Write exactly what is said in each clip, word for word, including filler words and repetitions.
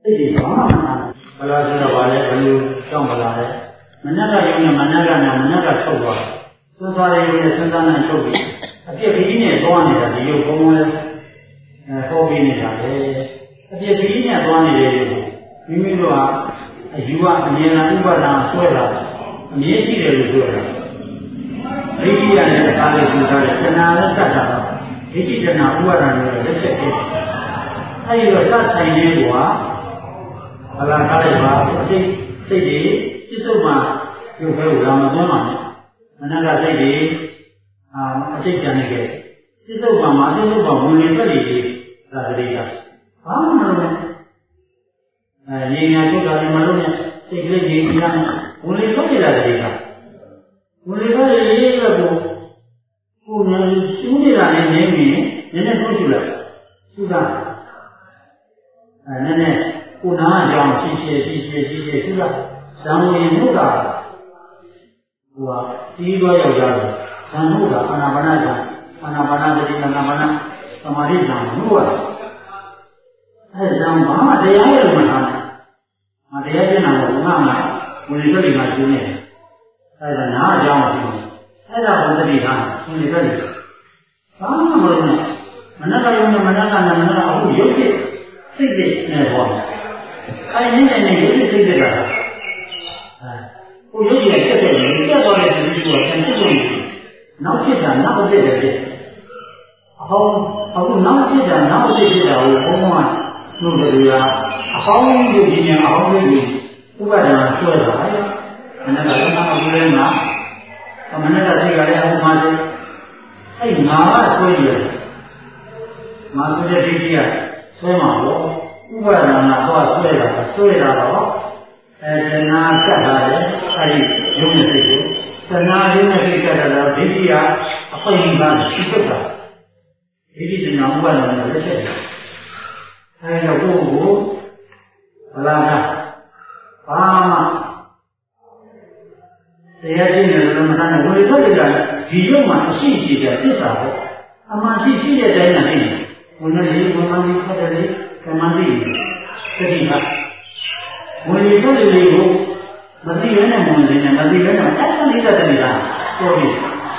သိတယ်ဘာမှမနာဘယ်လိုဆိုတော့ဗာလဲဘယ်လိုကြောင်းမလာလဲမနက်ကရုံနဲ့မနက်ကနဲ့မနက်ကထုတ်သွားစွန်းစားရရုံနဲ့စွန်းစားနဲ့ထုတ်ပြီးအပြစ်ကြီးနဲ့သွားနေတာဒီရုပ်ဘုံဘုံလဲအဲဟောပြီးနေတာလေအပြစ်ကြီးနဲ့သွားနေတယ်လို့မိမိတို့ကအယူကအမြင်နဲ့ဥပါဒနာဆွဲတာအမြင်ရှိတယ်လို့ပြောတာဒိဋ္ဌိရနဲ့အခါလေးယူထားတယ်တဏှာနဲ့တတ်တာဒိဋ္ဌိတဏှာဥပါဒနာနဲ့လက်ချက်ဖြစ်အဲဒီတော့စဆိုင်နေကွာဘလာကားလိုက်ပါအတိတ်စိတ်ကြီးပြစ္ဆုတ်မှာရုပ်ခဲကိုလာမသွင်းပါနဲ့မနက်ကစိတ်ကြီးအာအတိတ်ကြံနေခဲ့ပြစ္ဆုတ်မှာမပြစ္ဆုတ်မှာဝင်လေထွက်လေကြီးဒါတည်းကဘာမှမလုပ်နဲ့အဲငြိမ်ညာချုပ်တာလည်းမလုပ်နဲ့စိတ်ကလေးငြိမ်ညာဝင်လေထွက်နေတာတည်းကဝင်လေထွက်လေလေးကကိုကိုယ်နဲ့ရှင်းနေတာနဲ့နေနေနည်းနည်းထုတ်ကြည့်လိုက်သူကအဲနည်းနည်းကိုနာအကြောင်းရှိရှိရှိရှိရှိရှိသူကဇံဝင်မှုကဟိုကပြီးတော့ရောက်ကြတယ်ဇံမှုကအာနာပါနဇံအာနာပါနတတိအာနာပါနသမာဓိဇံမှုကအဲဇံဘာမှတရားရလို့မထားနဲ့မတရားကျင့်တာကငါမှဝင်လေထွက်လေမှာကျင်းနေတယ်အဲဒါနာအကြောင်းရှိတယ်အဲဒါဘုဒ္ဓတိထားဝင်လေထွက်လေဘာမှမလုပ်နဲ့မနက်ကရုံနဲ့မနက်ကနဲ့မနက်ကအခုရုပ်ဖြစ်စိတ်နဲ့နဲ့ဟောအဲ့ဒီနဲ့နဲ့ရုပ်စိတ်တွေကအဲဟိုရုပ်ကြီးကတက်တယ်တက်သွားတဲ့ဒီလိုကတန်ဖြစ်နေနောက်ဖြစ်တာနောက်ဖြစ်တယ်ဖြစ်အဟောင်းအခုနောက်ဖြစ်တာနောက်ဖြစ်ဖြစ်တာကိုဘုံဘုံကနှုတ်တယ်ကအဟောင်းကြီးကြီးနဲ့အဟောင်းကြီးကြီးဥပဒနာဆွဲတာအဲ့မနက်ကလည်းနောက်ပြီးလဲမှာမနက်ကစိတ်ကလည်းအခုမှစိတ်အဲ့ငါကဆွဲရတယ်မာဆိုတဲ့ဒိဋ္ဌိကဆွဲမှာပေါ့ဥပါဒနာတော့ဆွဲတာဆွဲတာတော့အဲတဏှာကတ်တာလေအဲဒီရုပ်နဲ့စိတ်ကိုတဏှာရုပ်နဲ့စိတ်ကတ်တာတော့ဒိဋ္ဌိကအပိန်ကရှိတတ်တာဒိဋ္ဌိတဏှာဥပါဒနာနဲ့လက်ချက်တယ်အဲဒီတော့ကိုယ်ကိုဘလာကဘာမှတရားချင်းနဲ့လည်းမထားနဲ့ဝိသုဒ္ဓကဒီရုပ်မှာအရှိရှိတဲ့သစ္စာပေါ့အမှန်ရှိရှိတဲ့တိုင်းနဲ့သိတယ်ဝိနည်းဝိမာနိဖတ်တယ်ကမ္မတိသတိကဝိနည်းထွက်လေကိုမသိရနဲ့မဝင်နေနဲ့မသိရနဲ့အဲ့ဒါလေးတဲ့တည်းလားပြောပြီး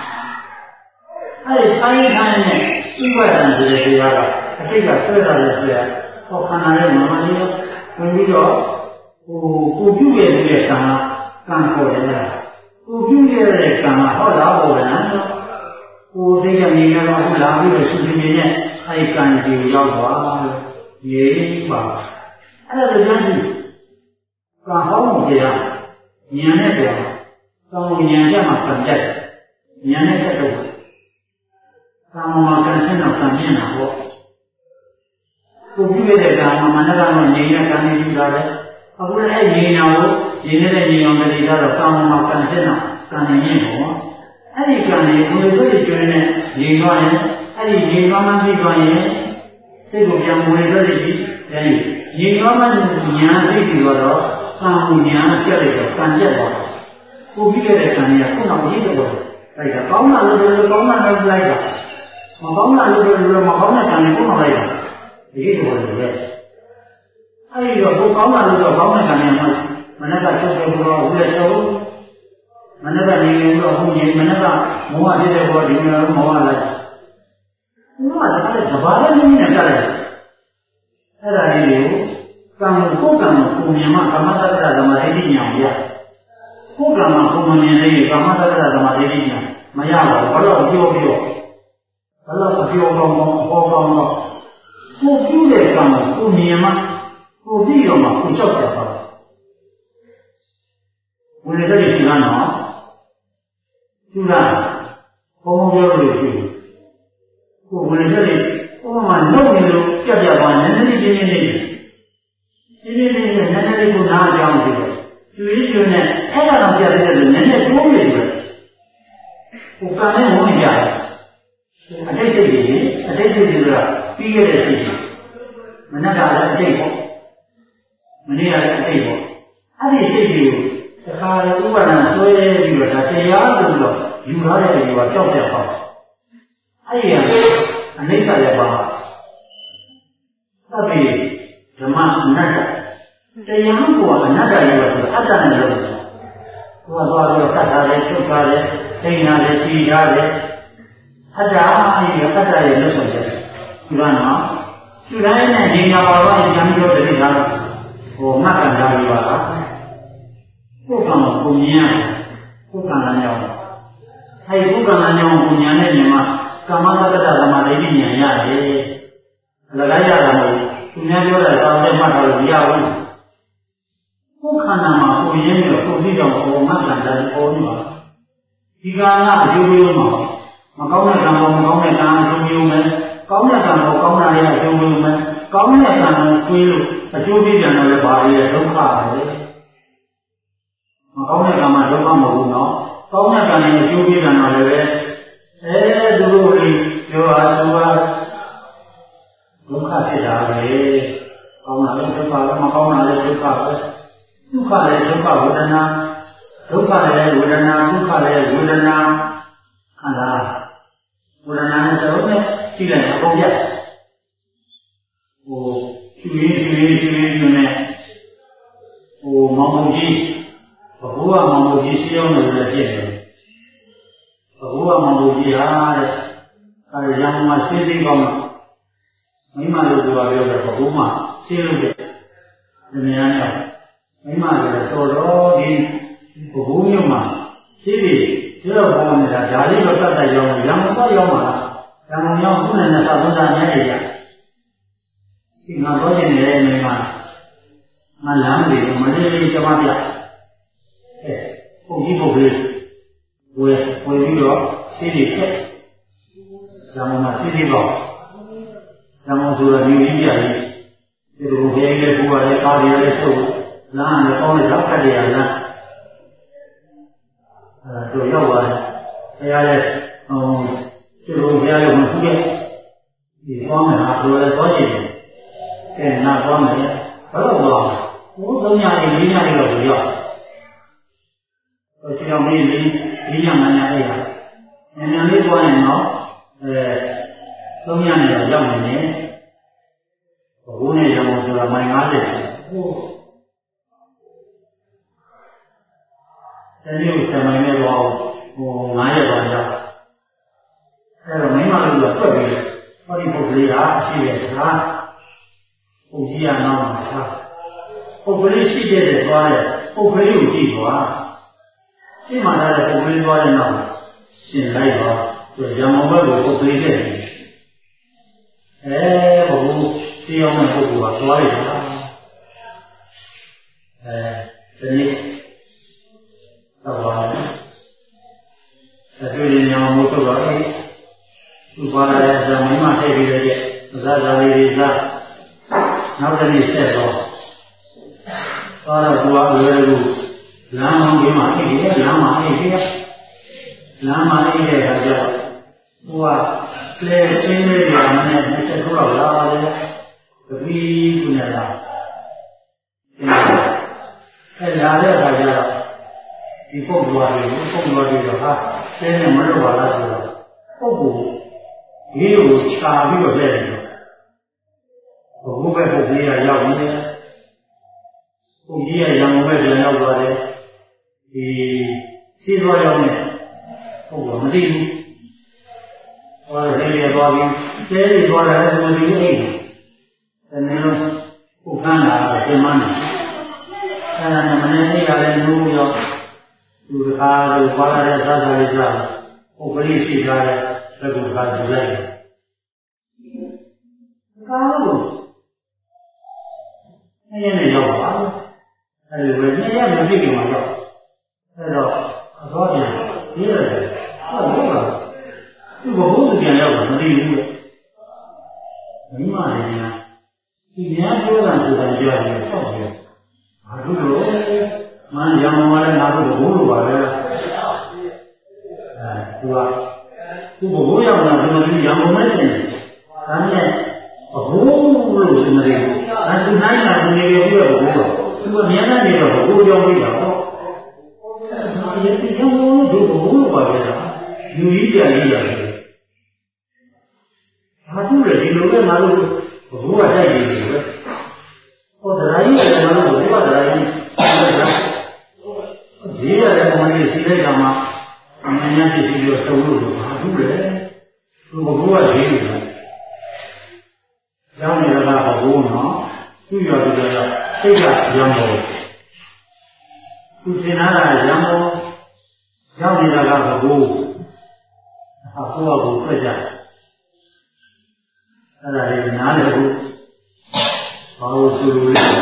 အဲ့ဒီဆိုင်ထိုင်းနဲ့ဥပဒံဆိုတဲ့တရားကအတိတ်ကဆွဲတာလဲဆွဲဟောခန္ဓာရဲ့မမလေးဝင်ပြီးတော့ဟိုကိုပြုရတဲ့ကံကံခေါ်တယ်လားကိုပြုရတဲ့ကံကဟောလာပေါ်တယ်နော်ကိုသိကနေတော့အခုလာပြီးတော့ရှင်ရှင်နဲ့အဲ့ကံကြီးရောက်သွားလို့ရေးပါအဲ့ဒါကြောင့်ဒီကံဟောင်းတရားဉာဏ်နဲ့ပြောကောင်းဉာဏ်ကြမှာပြန်တက်ဉာဏ်နဲ့တက်တော့ကာမမှာကံဆင်းတော့ကံမြင်တာပေါ့ကိုပြုရတဲ့ကံမှာမနကတော့ငြိမ်းတဲ့ကံကြီးပြီးတာပဲအခုလည်းအဲ့ငြိမ်းတာကိုငြိမ်းနေတဲ့ငြိမ်းအောင်တည်းကတော့ကာမမှာကံဆင်းတော့ကံမြင်ပေါ့အဲ့ဒီကံလေးကိုယ်တို့ကျွမ်းနဲ့ငြိမ်းသွားရင်အဲ့ဒီငြိမ်းသွားမှပြီးသွားရင်စိတ်ကိုပြန်မွေထွက်လိမ့်မယ်။အဲဒီငြိမ်သွားမှညာသိပြီးတော့ကံကိုညာပြတ်လိုက်တော့ကံပြတ်သွားတယ်။ကိုပြီးခဲ့တဲ့ကံကြီးကခုနကရေးတော့တယ်။ဒါကောင်းတာလို့ပြောလို့ကောင်းတာလို့လိုက်တာ။မကောင်းတာလို့ပြောလို့မကောင်းတဲ့ကံကြီးခုနလိုက်တာ။ဒီလိုပဲလေ။အဲဒီတော့ကိုကောင်းတာလို့ဆိုကောင်းတဲ့ကံကြီးမှမနက်ကချုပ်တယ်ဘောဦးလည်းချုပ်မနက်ကနေတော့ဟုတ်ရင်မနက်ကမောဟဖြစ်တဲ့ဘောဒီလိုမောဟလိုက်ဘုရားကလည်းသဘာဝနည်းနဲ့ကြားလိုက်အဲ့ဒါလေးကိုကံကိုကိုယ်ကံကိုကိုမြင်မှကမ္မတ္တဓမ္မဒိဋ္ဌိဉာဏ်ရကိုယ်ကံမှာကိုမမြင်တဲ့ကမ္မတ္တဓမ္မဒိဋ္ဌိဉာဏ်မရပါဘူးဘာလို့ပြောပြောဘာလို့ပြောကောင်းကောင်းဟောကောင်းတော့ကိုပြုတဲ့ကံကိုကိုမြင်မှကိုပြီးတော့မှကိုကြောက်ကြပါဝင်တဲ့ဒီကံတော့သူကဘုံပြောလို့ရှိတယ်ကိုယ်ဝင်တဲ့ဟိုမှာနှုတ်နေလို့ပြတ်ပြတ်သွားနည်းနည်းချင်းချင်းလေးချင်းချင်းလေးနဲ့နည်းနည်းလေးကိုနားကြောင်းကြည့်တယ်ကျွေးကျွေးနဲ့အဲ့ဒါတော့ပြတ်တဲ့လို့နည်းနည်းတိုးနေတယ်ကိုကံနဲ့ဝင်ကြတယ်အတိတ်စိတ်ကြီးအတိတ်စိတ်ကြီးကပြီးရတဲ့စိတ်ကြီးမနက်ကလည်းအတိတ်ပေါ့မနေ့ကလည်းအတိတ်ပေါ့အဲ့ဒီစိတ်ကြီးကိုတခါလေဥပါဒဏ်ဆွဲပြီးတော့ဒါတရားဆိုတော့ယူထားတဲ့လူကကြောက်ကြပါအဲ့ဒီအနိစ္စရပါသဗ္ဗေဓမ္မအနတ္တတရားကအနတ္တရဲ့ဆိုအတ္တနဲ့လို့ဟိုသွားပြီးတော့သတ်ထားတယ်ချုပ်ထားတယ်သိညာတယ်ပြီးထားတယ်အတ္တအရေးအတ္တရဲ့လို့ဆိုတယ်ဒီကနော်သူတိုင်းနဲ့ဒီညာပါတော့ဉာဏ်မျိုးတည်းထားဟိုငါကံထားပြီးပါလားကိုယ်ကံကိုကိုမြင်ရကိုယ်ကံလမ်းကြောင်းအဲဒီကိုယ်ကံလမ်းကြောင်းကိုဉာဏ်နဲ့မြင်မှကာမတတ္တသမာဓိဉာဏ်ရတယ်လလိုက်ရတာမဟုတ်သူများပြောတာတောင်းတဲ့မှတ်တော့မရဘူးကိုယ်ခန္ဓာမှာကိုရင်းပြီးတော့ကိုယ်သိတော့ကိုယ်ငါကံထားပြီးပေါ်နေပါဒီကံကအကျိုးပေးမှာမကောင်းတဲ့ကံကိုမကောင်းတဲ့ကံအကျိုးပေးမယ်ကောင်းတဲ့ကံကိုကောင်းတာရဲ့အကျိုးပေးမယ်ကောင်းတဲ့ကံကိုတွေးလို့အကျိုးပေးပြန်တော့လည်းဘာရဲ့ဒုက္ခပဲမကောင်းတဲ့ကံမှာဒုက္ခမဟုတ်ဘူးနော်ကောင်းတဲ့ကံရဲ့အကျိုးပေးပြန်တော့လည်းပဲအဲသူတို့တွေပြောတာသူကဒုက္ခဖြစ်တာပဲကောင်းတာလည်းဒုက္ခပဲမကောင်းတာလည်းဒုက္ခပဲဒုက္ခလည်းဒုက္ခဝေဒနာဒုက္ခလည်းဝေဒနာဒုက္ခလည်းဝေဒနာခန္ဓာဝေဒနာနဲ့တော့နဲ့ကြည့်လိုက်အကုန်ပြဟိုဖြူရင်းဖြူရင်းဖြူရင်းနဲ့ဟိုမောင်မကြီးဘဘိုးကမောင်မကြီးရှင်းအောင်လို့လည်းဖြစ်တယ်ဘဘိုးကမောင်မကြီးဟာတဲ့အဲရံမှာရှင်းသိကောင်းမိမလို့ပြောပြောတယ်ဘဘိုးမှရှင်းလို့တယ်ဒီနေရာနဲ့မိမလည်းတော်တော်ဒီဘဘိုးမျိုးမှာရှင်းပြီးဒီတော့ဘောနေတာဒါလေးတော့တတ်တတ်ရောက်ရံတော့ရောက်မှာလားရံရောက်ခုနဲ့နဲ့သဘုဒ္ဓမြတ်ကြီးဒီငါတော့ကျင်နေတဲ့မိမငါလမ်းတွေမလေးလေးကြမပြအဲပုံကြီးပုတ်လေးဝယ်ဝယ်ပြီးတော့ရှင်းပြီးဖက်ရံမှာရှင်းပြီးတော့ရံဆိုတော့ဒီကြီးပြလေးဒီလိုဘယ်လေးဘူရတယ်ကားရလေးထုတ်လမ်းနဲ့ပေါင်းလိုက်တော့ဖက်ရရလားအဲတို့ရောက်ပါတယ်ဘုရားရဲ့ဟိုဒီလိုဘုရားရဲ့ဝန်ခုရဲ့ဒီပေါင်းမှာဘယ်လိုလဲသွားကြည့်တယ်ကဲနာသွားမယ်ဘယ်လိုလဲဘုသုံးညလေးလေးညလေးတော့ရောက်ဟိုဒီတော့မင်းလေးလေးညမှန်းရအဲ့ဒါညညလေးသွားရင်တော့အဲသုံးညနဲ့တော့ရောက်နေတယ်ဘုန်းနဲ့ရောဆိုတာမိုင်၅၀ဟိုတနည်းဆယ်မိုင်နဲ့တော့ဟို၅ရက်တော့ရောက်အဲ့တော့မိမလူကတွက်ပြီးဟောဒီပုဂ္ဂလိကအရှိရဲ့သာပုဂ္ဂိယနောင်းမှာသာပုဂ္ဂလိရှိတဲ့သွားတဲ့ပုဂ္ဂလိကိုကြည့်သွားရှင်းမှလာတဲ့ပုဂ္ဂလိသွားတဲ့နောက်ရှင်းလိုက်တော့သူရံမောဘက်ကိုပုဂ္ဂလိတဲ့အဲဘုရားရှင်းအောင်တဲ့ပုဂ္ဂိုလ်ကသွားလိုက်တာအဲဒီနေ့တော့ပါအတွေ့အကြုံများမှုတော့အဲသူပါလာတဲ့ဇာမိမထည့်ပြီးတဲ့ဇာဇာလေးတွေဇာနောက်တစ်နေ့ဆက်တော့သွားတော့သူကအလွယ်ကူလမ်းမောင်းပြီးမှအိတ်ရလမ်းမှာအိတ်ရလမ်းမှာအိတ်တဲ့အခါကျတော့သူကလေရှင်းလေးတွေနဲ့နှစ်ချက်ထိုးတော့လာတယ်တပီးကုနဲ့လာအဲလာတဲ့အခါကျတော့ဒီပုဂ္ဂိုလ်တွေပုဂ္ဂိုလ်တွေတော့ဟာကျင်းနေမလို့ပါလားဆိုတော့ပုဂ္ဂိုလ်ဒီလိုခြာပြီးတော့လက်တယ်ဘုဘဘက်ပုဂ္ဂိုလ်ကရောက်နေတယ်ပုဂ္ဂိုလ်ရဲ့ရံဘက်ပြန်ရောက်သွားတယ်ဒီစီးသွားရောက်နေပုဂ္ဂိုလ်မသိဘူးဟောတယ်ရသွားပြီးကျဲရသွားတယ်မသိဘူးအိတ်တယ်နည်းလုံးပုဂ္ဂန်းလာတော့ပြန်မနေအဲ့ဒါနဲ့မနေသေးရလဲနိုးရောက်သူတကားလို့ပါလာတဲ့သာသာလေးစားပုဂ္ဂလိရှိထားတဲ့သက္ကုကကြည့်လိုက်တယ်။ကားလို့အဲ့ရနဲ့ရောက်ပါဘူး။အဲ့ဒီဝေဒနာမဖြစ်ခင်မှာရောက်။အဲ့တော့အသွားပြန်ရေးရတယ်။ဟုတ်လို့လား။သူဘုရားပြန်ရောက်တာမသိဘူးလေ။မိမလည်းညာဒီများပြောတာဆိုတာကြားရင်ဟုတ်တယ်။ဘာလို့လဲ။မန်းရံမောလည်းငါတို့ဘုလိုပါပဲ။အဲသူကသူဘိုးရောက်လာတယ်ဒီရံမောမဲ့တယ်။ဒါနဲ့ဘိုးလို့ဆိုနေတယ်။အဲသူနိုင်တာသူနေပြီးတော့ဘိုးတော့သူကမြန်နေတော့ဘိုးကြောင်းပြီးတာပေါ့။အဲဒီရံမောတို့ဘိုးလိုပါပဲ။ယူကြီးပြန်ကြီးရတယ်။ဘာလို့လဲဒီလိုပဲငါတို့ဘိုးကတိုက်နေတယ်ပဲ။ဟောတရားကြီးကလည်းငါတို့ကျောင်းနေတာကဘုံနော်သူ့ရောသူရောစိတ်ကရံပေါ်သူသင်ထားတာရံပေါ်ကျောင်းနေတာကဘုံအဖို့အဖို့ထွက်ကြအဲ့ဒါလေးနားလည်ဖို့ဘာလို့ဆိုလို့လဲ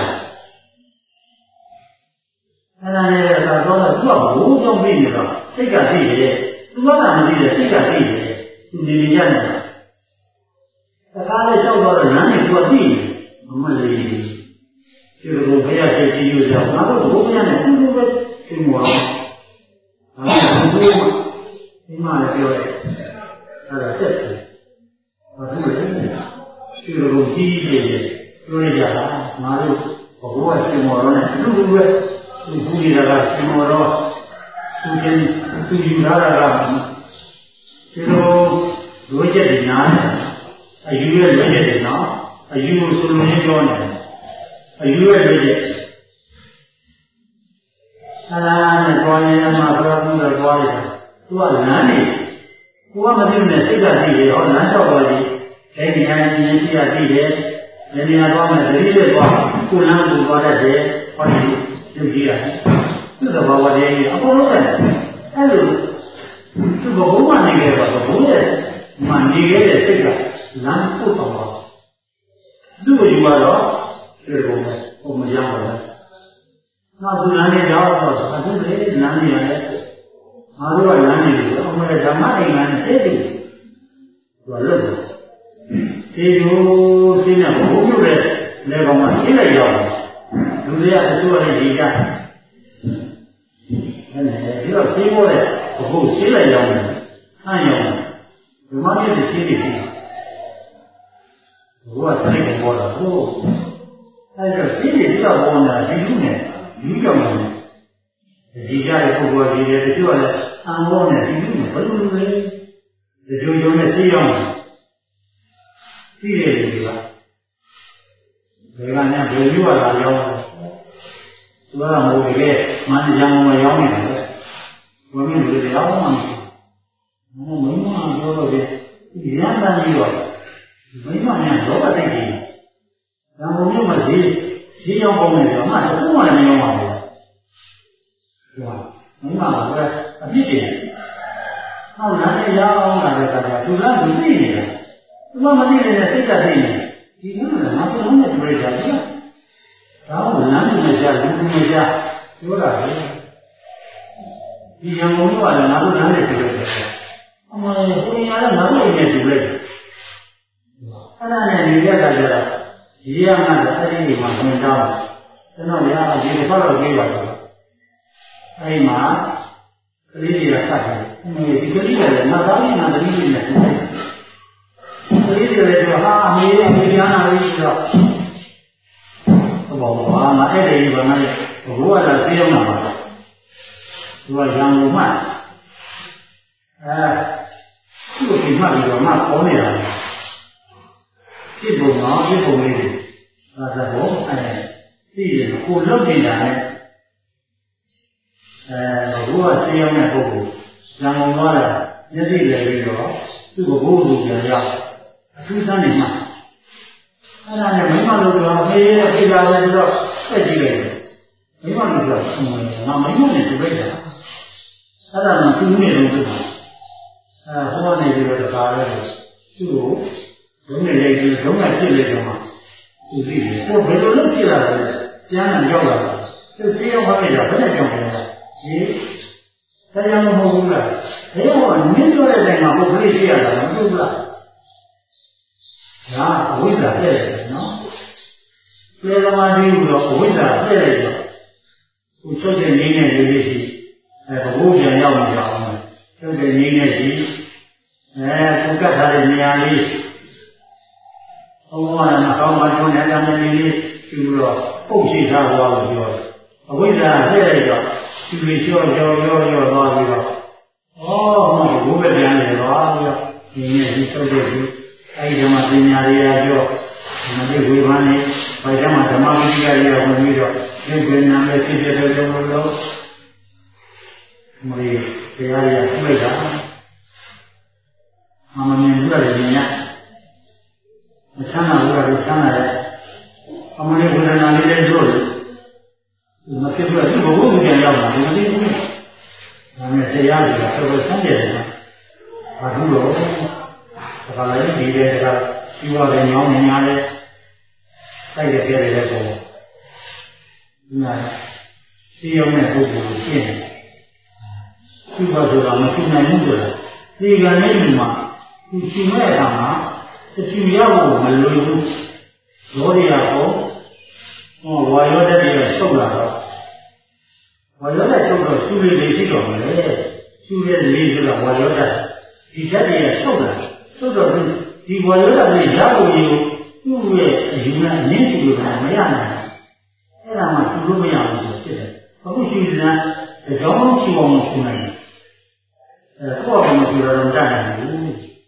အဲ့ဒါနဲ့ကတော့သူကဘိုးကြောင့်ပြီးနေတော့စိတ်ကသိတယ်သူကမှမသိတယ်စိတ်ကသိတယ်သူနေနေရတယ်တခါလေလျှောက်တော့လမ်းနဲ့သူကသိတယ်မမလေးဒီလိုဘုရားသိကြည့်ရအောင်ငါတို့ဘုရားနဲ့သူတို့ပဲသိမောတော့ဒါကဘုရားဒီမှာလည်းပြောတယ်အဲ့ဒါဆက်တယ်ဘာလို့လဲဒီလိုကြည့်ကြည့်ပြောရကြတာငါတို့ဘုရားသိမောတော့နဲ့သူတို့ပဲသူဘူးနေတာကသိမောတော့သူကျင်းသူယူလာတာကဒီလိုလိုချက်တွေနားတယ်အယူရဲ့လိုချက်တွေနော်အယူဆိုလို့ရပြောနေတယ်အယူရဲ့လိုချက်အဲ့ဒါနဲ့သွားရင်အမှဘုရားပြုတော့သွားရတယ်သူကလမ်းနေကိုကမသိနဲ့စိတ်ကသိတယ်ဟောလမ်းလျှောက်သွားပြီအဲဒီတိုင်းဉာဏ်ရှိရသိတယ်ဉာဏ်ရသွားမယ်တတိယသွားကိုလမ်းကိုသွားတတ်တယ်ဟောဒီပြုကြည့်ရတယ်သူ့သဘောတည်းအကုန်လုံးပဲအဲ့လိုသူကဘုရားနေခဲ့တော့ဘုရားမှနေခဲ့တဲ့စိတ်ကလမ်းပို့တော့သူ့ကိုယူတော့ဒီလိုပဲဟိုမရပါဘူးနောက်သူလမ်းနေတော့အခုလေလမ်းနေရတယ်ငါတို့ကလမ်းနေတယ်အမှန်ဓမ္မအိမ်ကနေသိတယ်သူကလို့ဒီလိုသိနေဘုရားရဲ့လေကောင်ကသိလိုက်ရောလူတွေကသူ့ရဲ့ဒီကအဲ့ဒါဒီတော့သိဖို့တဲ့ဘုရားသိလိုက်ရောဆန့်ရောဓမ္မရဲ့သိသိသိဘုရားသိတယ်ပေါ်တော့ဟုတ်အဲ့တော့သိတယ်တော့ပေါ်နေတာဒီလူနဲ့လူကြောင့်လည်းဒီကြတဲ့ပုဂ္ဂိုလ်ကြီးတွေတချို့ကလည်းအံဘောနဲ့ဒီလူနဲ့ဘယ်လိုလဲဒီလိုမျိုးနဲ့သိအောင်သိတယ်လူတွေကဘယ်ကညာဘယ်လိုရတာရောသူကမိုးကြီးမှန်ကြံမရောင်းနေတယ်ဘုရားလူတွေရောင်းမှမမင်းမပြောတော့ဒီရန်တန်ကြီးတော့မိမညာလောဘသိတယ်။ဒါမှမဟုတ်မကြီးကြီးရောက်ပုံနဲ့တော့မှတခုမှလည်းမရောပါဘူး။ဟုတ်ပါမိမကအပြစ်တယ်။ဟောလမ်းနဲ့ရောက်လာတဲ့အခါကျသူကမသိနေတာ။သူကမသိနေတဲ့စိတ်ကသိနေ။ဒီကနေ့ငါပြောနေတွေ့တာကဒါကလမ်းနဲ့ကြားလူနဲ့ကြားပြောတာလေ။ဒီရံကုန်ကလည်းငါတို့လမ်းနဲ့တွေ့တယ်။အမေကိုရရငါတို့နဲ့တွေ့လိုက်အဲ့ဒါနဲ့နေရတာကြတော့ဒီရမှာအဲ့ဒီမှာသင်တောင်းကျွန်တော်ရဒီတစ်ခါတော့ပြေးပါတော့အဲ့ဒီမှာကလေးတွေကစတယ်ဒီကလေးတွေကမသားရင်မတတိနဲ့တူတယ်ကလေးတွေလည်းဟာအမေအမေညာနာလေးဆိုတော့ဘောဘာမအဲ့ဒီဘာမှဘိုးကလည်းသိအောင်မှာပါသူကရံလို့မှအဲသူ့ကိုဒီမှပြီးတော့မှပေါ်နေတာဖြစ်ပုံတော့ဖြစ်ပုံလေးတွေဒါသဘောအဲသိရင်ကိုလွတ်နေတာနဲ့အဲဘုရားသိအောင်တဲ့ပုဂ္ဂိုလ်ရံကုန်သွားတာမျက်စိလည်းပြီးတော့သူ့ကိုဘိုးကိုပြန်ရောက်အထူးဆန်းနေမှာအဲ့ဒါနဲ့မိမတို့ကဖေးရဲ့ဖေးလာတယ်ဆိုတော့ဆက်ကြည့်လိုက်တယ်မိမတို့ကငါမိမနဲ့တွေ့လိုက်တာအဲ့ဒါကသူ့နဲ့လုံးတွေ့တာအဲဟောနေပြီးတော့တခါလဲသူ့ကိုဘုံနဲ့လိုက်ပြီးဘုံကပြစ်လိုက်တော့မှသူသိတယ်ကိုဘယ်လိုလုပ်ပြလာလဲကျမ်းနဲ့ရောက်လာတယ်သူသိအောင်ဟောလိုက်တာဘယ်နဲ့ကြောင့်လဲဒီတရားမဟုတ်ဘူးလားဘယ်တော့နင်းပြောတဲ့တိုင်မှာပုဂ္ဂလိရှိရတာမဟုတ်ဘူးလားဒါအဝိဇ္ဇာပြည့်တယ်နော်ပြေသမားကြီးကတော့အဝိဇ္ဇာပြည့်လိုက်တော့ကိုချုပ်တဲ့နည်းနဲ့လေးလေးရှိအဲဘုရားပြန်ရောက်နေကြအောင်ချုပ်တဲ့နည်းနဲ့ရှိအဲကိုကတ်ထားတဲ့နေရာလေးဘုရားကကောင်းမှချုံနေတာနဲ့လေးပြီးတော့ပုတ်ရှိထားသွားလို့ပြောတယ်အဝိဇ္ဇာပြည့်လိုက်တော့ဒီလိုကြောကြောကြောကြောသွားပြီးတော့ဩဟောဘုရားပြန်နေတော့ပြီးတော့ဒီနေ့ဒီချုပ်တဲ့ဒီအဲဒီဓမ္မပညာတွေရကြောမသိဝေဘာနေဘာကြောင့်ဓမ္မပညာတွေရဝင်ပြီးတော့ဒီပင်နာမဲ့ဖြစ်တဲ့ကြောင့်လို့မလေးတရားရပြလိုက်တာအမှန်မြင်လို့လည်းမြင်ရမချမ်းသာဘူးတော့ဆန်းလာတယ်အမလေးဝေဒနာလေးလည်းတို့မဖြစ်ဘူးသူဘုဘပြန်ရောက်လာတယ်မသိဘူးဒါနဲ့တရားကြီးကတော့ဆန်းတယ်နော်ဘာလို့လဲဒါကလည်းဒီတဲ့ကဒီဝါလည်းညောင်းနေရတယ်တိုက်ရပြရတဲ့ပုံဒီမှာစီရုံနဲ့ပုဂ္ဂိုလ်ကိုရှင်းတယ်သူကဆိုတာမရှိနိုင်ဘူးဆိုတာဒီကနေ့ဒီမှာသူရှင်မဲ့အခါမှာတချီရောက်ဖို့မလွယ်ဘူးရောရရပေါ့ဟောဝါရောတက်ပြီးတော့ဆုတ်လာတော့ဝါရောတက်ဆုတ်တော့သူ့လေးလေးရှိတော့မယ်သူ့ရဲ့လေးဆိုတော့ဝါရောတက်ဒီဓာတ်တွေကဆုတ်လာဆုတ်တော့ဒီဝါရောတက်လေးရဖို့ကြီးကိုသူ့ရဲ့အယူနဲ့အနည်းစုလို့ကမရနိုင်အဲ့ဒါမှသူ့လို့မရဘူးဆိုဖြစ်တယ်အခုရှိနေတာအကြောင်းရှိအောင်မရှိနိုင်အဲကိုယ့်အကောင်မရှိတော့မတတ်နိုင်ဘူး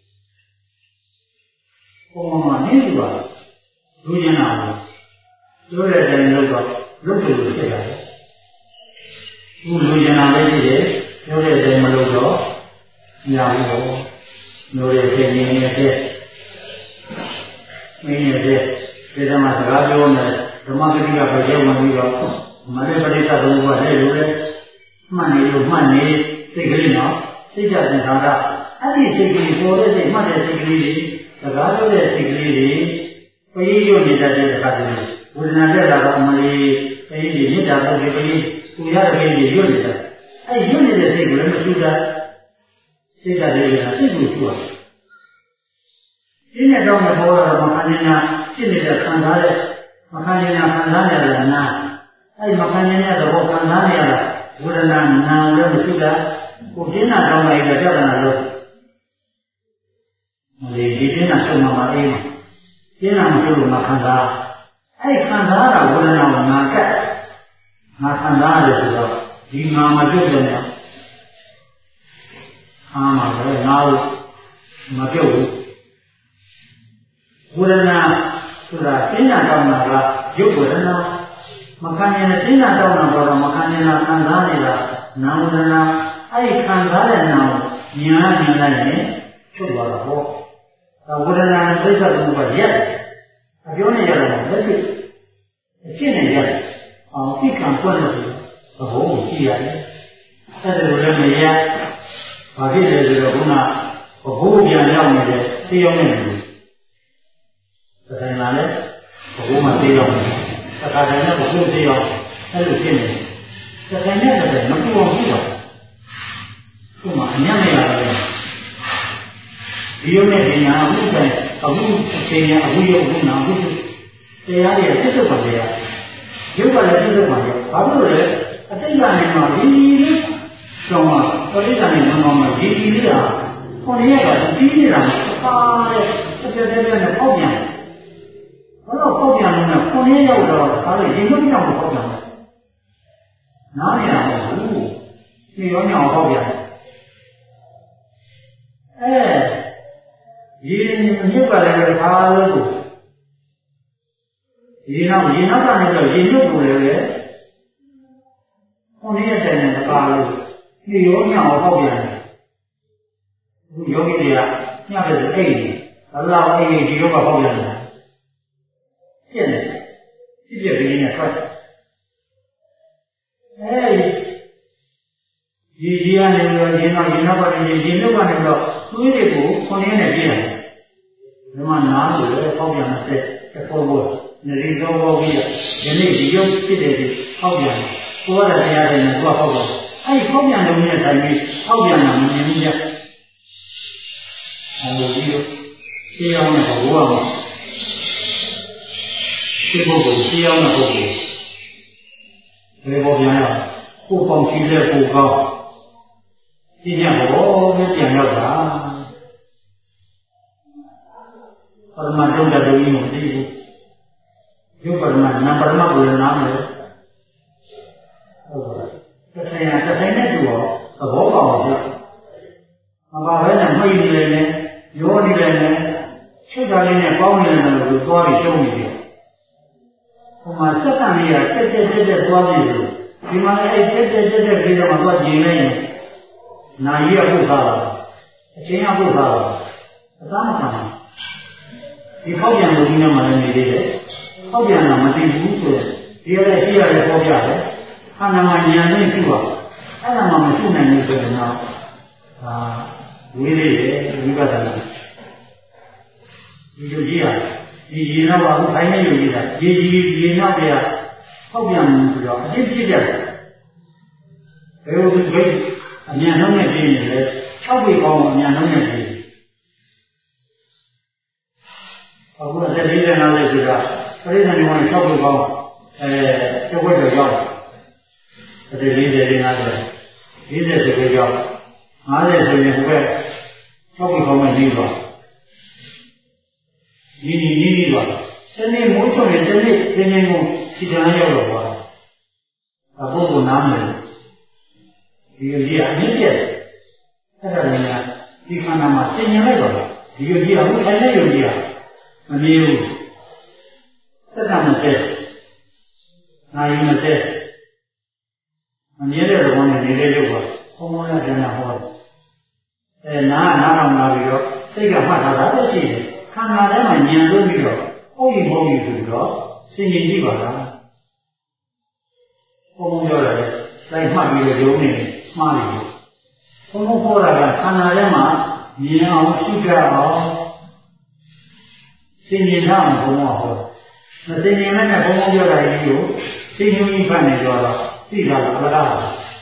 ပုံမှန်နေလို့ပါလူကျင်တာလို့ပြောတဲ့အတိုင်းလို့တော့လွတ်တယ်လို့ဖြစ်တာလေသူလူကျင်တာလည်းရှိတယ်ပြောတဲ့အတိုင်းမလုပ်တော့မရဘူးပေါ့မျိုးရဲ့ဖြစ်နေနေတဲ့မင်းရဲ့ဒီဓမ္မစကားပြောမယ်ဓမ္မဂတိကပဲကြောက်မှပြီးတော့မရပရိသတ်ဘုရားတဲ့လူတွေမှတ်နေလို့မှတ်နေစိတ်ကလေးနော်စိတ်ကြတဲ့ခါကအဲ့ဒီစိတ်ကလေးပေါ်တဲ့စိတ်မှတ်တဲ့စိတ်ကလေးတွေစကားပြောတဲ့စိတ်ကလေးတွေပေးရွနေတတ်တဲ့အခါကျရင်ဝေဒနာတက်လာတော့အမလေးပေးပြီးမြစ်တာတော့ဒီပေးသူရတဲ့ပေးပြီးရွနေတာအဲ့ရွနေတဲ့စိတ်ကိုလည်းမရှုတတ်စိတ်ကလေးကစိတ်ကိုရှုရတယ်ဒီနဲ့တော့မပေါ်တော့မခန္ဓာဖြစ်နေတဲ့ခံစားတဲ့မခန္ဓာခံစားရတဲ့နာအဲ့မခန္ဓာရဲ့သဘောခံစားရတဲ့ဝေဒနာနာလည်းမရှိတာကိုပြင်းတာတောင်းလိုက်တဲ့ပြဿနာလို့ဒီဒီပြင်းတာဆုံးမှာအေးမှာပြင်းတာမဟုတ်လို့မခံစားအဲ့ခံစားတာဝေဒနာကိုနာကက်ငါခံစားရတယ်ဆိုတော့ဒီငါမပြုတ်တယ်နဲ့အာမပဲငါ့မပြုတ်ဘူးဝေဒနာဆိုတာပြင်းတာတောင်းတာကရုပ်ဝေဒနာမခံရင်ပြင်းတာတောင်းတာတော့မခံရင်ခံစားနေတာနာဝေဒနာအဲ့ဒီခံစားတဲ့နာကိုညာနေလိုက်ရင်ချုပ်သွားတာပေါ့ဒါဝေဒနာနဲ့သိစ္စာတူကရက်အပြောနေရတယ်လက်ဖြစ်အဖြစ်နဲ့ရက်အောင်သိခံပွက်လို့ဆိုသဘောကိုကြည့်ရတယ်အဲ့ဒါလိုလည်းမရဘာဖြစ်လဲဆိုတော့ခုနဘဘိုးပြန်ရောက်နေတဲ့သိရောက်နေတယ်တခါလာလဲဘဘိုးမှသိရောက်နေတခါတည်းနဲ့ဘဘိုးသိရောက်အဲ့လိုဖြစ်နေတယ်တခါနဲ့တည်းမပူအောင်ကြည့်တော့ခုမှအညံ့နေရတယ်ဒီရုပ်နဲ့ဒီနာအခုတည်းအခုအချိန်ရအခုရုပ်အခုနာအခုတရားတွေပြည့်စုံပါလေရုပ်ကလည်းပြည့်စုံပါလေဘာလို့လဲအတိတ်ကနေမှဒီလေးတော့မှပဋိသန္ဓေမှမှမှဒီဒီလေးဟာခொနည်းကပြီးနေတာပါတဲ့တစ်ချက်တည်းနဲ့ပေါက်ပြန်ဘာလို့ပေါက်ပြန်လဲခொနည်းရောက်တော့ဒါလည်းရေရုပ်ကြောင့်ပေါက်ပြန်တယ်နားနေရမှာဘူးဒီရောညောင်ပေါက်ပြန်အဲရေမြစ်ပါလေဘာလို့ရေနောက်ရေနောက်ကနေတော့ရေရုပ်ကိုလည်းပဲခொနည်းရဲ့တိုင်နဲ့ပါလို့ဒီရောညောင်ပေါက်ပြန်တယ်အခုယောဂီတွေကညတဲ့အိတ်ဘလောက်အိတ်ဒီရောကပေါက်ပြန်တယ်ပြည့်တယ်ပြည့်ပြည့်ပြီးနေထွက်အဲဒီဒီကနေတော့ရေနောက်ရေနောက်ကနေရေနှုတ်ကနေတော့သွေးတွေကိုခွန်ရင်းနဲ့ပြည့်တယ်ဒီမှာနားလို့လည်းပေါက်ပြန်တဲ့တစ်ပေါ်ပေါ်နေရီတော့ဘောကြီးယနေ့ဒီရုပ်ဖြစ်တယ်ဒီပေါက်ပြန်ကိုယ်ရတဲ့တရားတွေနဲ့ကိုယ်ပေါက်ပြန်အဲဒီပေါက်ပြန်လုံးနဲ့တိုင်းပြီးပေါက်ပြန်တာမမြင်ဘူးကြအဲဒီလိုရှင်းအောင်တဲ့ဘဝမှာရှင်းဖို့ကိုရှင်းအောင်တဲ့ပုဂ္ဂိုလ်ဒီဘောပြန်ရကိုယ်ပေါင်းကြည့်တဲ့ကိုယ်ကောင်းဒီညဘောနဲ့ပြန်ရောက်တာပရမတုံးတဲ့လူကြီးကိုသိဘူးရုပ်ပရမနာပရမကိုလည်းနားမယ်ဟုတ်ပါဘူးတစ်ဆိုင်တစ်ဆိုင်နဲ့တူတော့သဘောပေါက်အောင်ပြမပါဘဲနဲ့မှိတ်နေတယ်နဲ့ရောနေတယ်နဲ့ချက်တာလေးနဲ့ပေါင်းနေတယ်လို့သွားပြီးရှုံးနေတယ်ဟိုမှာစက္ကန့်လေးကတက်တက်တက်တက်သွားပြီးလို့ဒီမှာအဲ့တက်တက်တက်တက်ပြီးတော့မှသွားကျင်နေရင်နာရီကပုတ်သားတာအချင်းကပုတ်သားတာအသားမခံဘူးဒီခောက်ပြန်လို့ဒီနေ့မှလည်းနေသေးတယ်ခောက်ပြန်တော့မသိဘူးဆိုရင်ဒီရတဲ့ရှိရတဲ့ပေါ်ပြတယ်ခန္ဓာမှာဉာဏ်နဲ့ရှိပါအဲ့ဒါမှမရှိနိုင်ဘူးဆိုရင်တော့အာဝိရိယဝိပဿနာဒီလိုကြီးရဒီရေနောက်ကအခုခိုင်းနေလို့ကြီးတာရေကြီးရေနောက်ပြခောက်ပြန်မှုဆိုတော့အဖြစ်ဖြစ်ကြတယ်ဘယ်လိုဒီဘယ်အမြန်ဆုံးနဲ့ပြင်းနေလဲ၆ပေကောင်းအမြန်ဆုံးနဲ့ပြင်းအခုအသက်၄၅နှစ်ဆိုတာပရိသတ်မျိုးနဲ့၆ပေကောင်းအဲတစ်ဝက်တော့ရောက်အသက်၄၀ ၄၅ဆို၄၀ဆိုရောက်၅၀ဆိုရင်ဟိုဘက်၆ပေကောင်းမှနေသွားဒီဒီဒီဒီပါစနေမိုးချုံရင်စနေစနေကိုစီတန်းရောက်တော့ပါအဖို့ကိုနားမယ်ဒီလိုကြီးအမြင့်ပြည့်အဲ့ဒါလည်းဒီခန္ဓာမှာဆင်ញင်လိုက်ပါလားဒီလိုကြီးအခုအဲ့ဒီလိုကြီးမမြင်ဘူးစက္ကန့်နှစ်နိုင်နှစ်မမြင်တဲ့ဘဝနဲ့နေတဲ့ရုပ်ပါဘုံဘုံနဲ့ကျန်တာဟောတယ်အဲနားနားအောင်လာပြီးတော့စိတ်ကမှတ်ထားတာလည်းရှိတယ်ခန္ဓာထဲမှာဉာဏ်သွင်းပြီးတော့ဟုတ်ပြီဟုတ်ပြီဆိုပြီးတော့ဆင်ញင်ကြည့်ပါလားဘုံဘုံပြောတယ်လိုက်မှတ်ပြီးတော့ယုံနေမှားနေတယ်ဘုံဘုံခေါ်တာကခန္ဓာထဲမှာမြင်အောင်ရှိကြအောင်ဆင်ញင်ထားအောင်ဘုံဘုံဟောမဆင်ញင်မဲ့နဲ့ဘုံဘုံပြောတာကြီးကိုဆင်ញင်ကြီးဖတ်နေကြတော့သိတာကဘုရား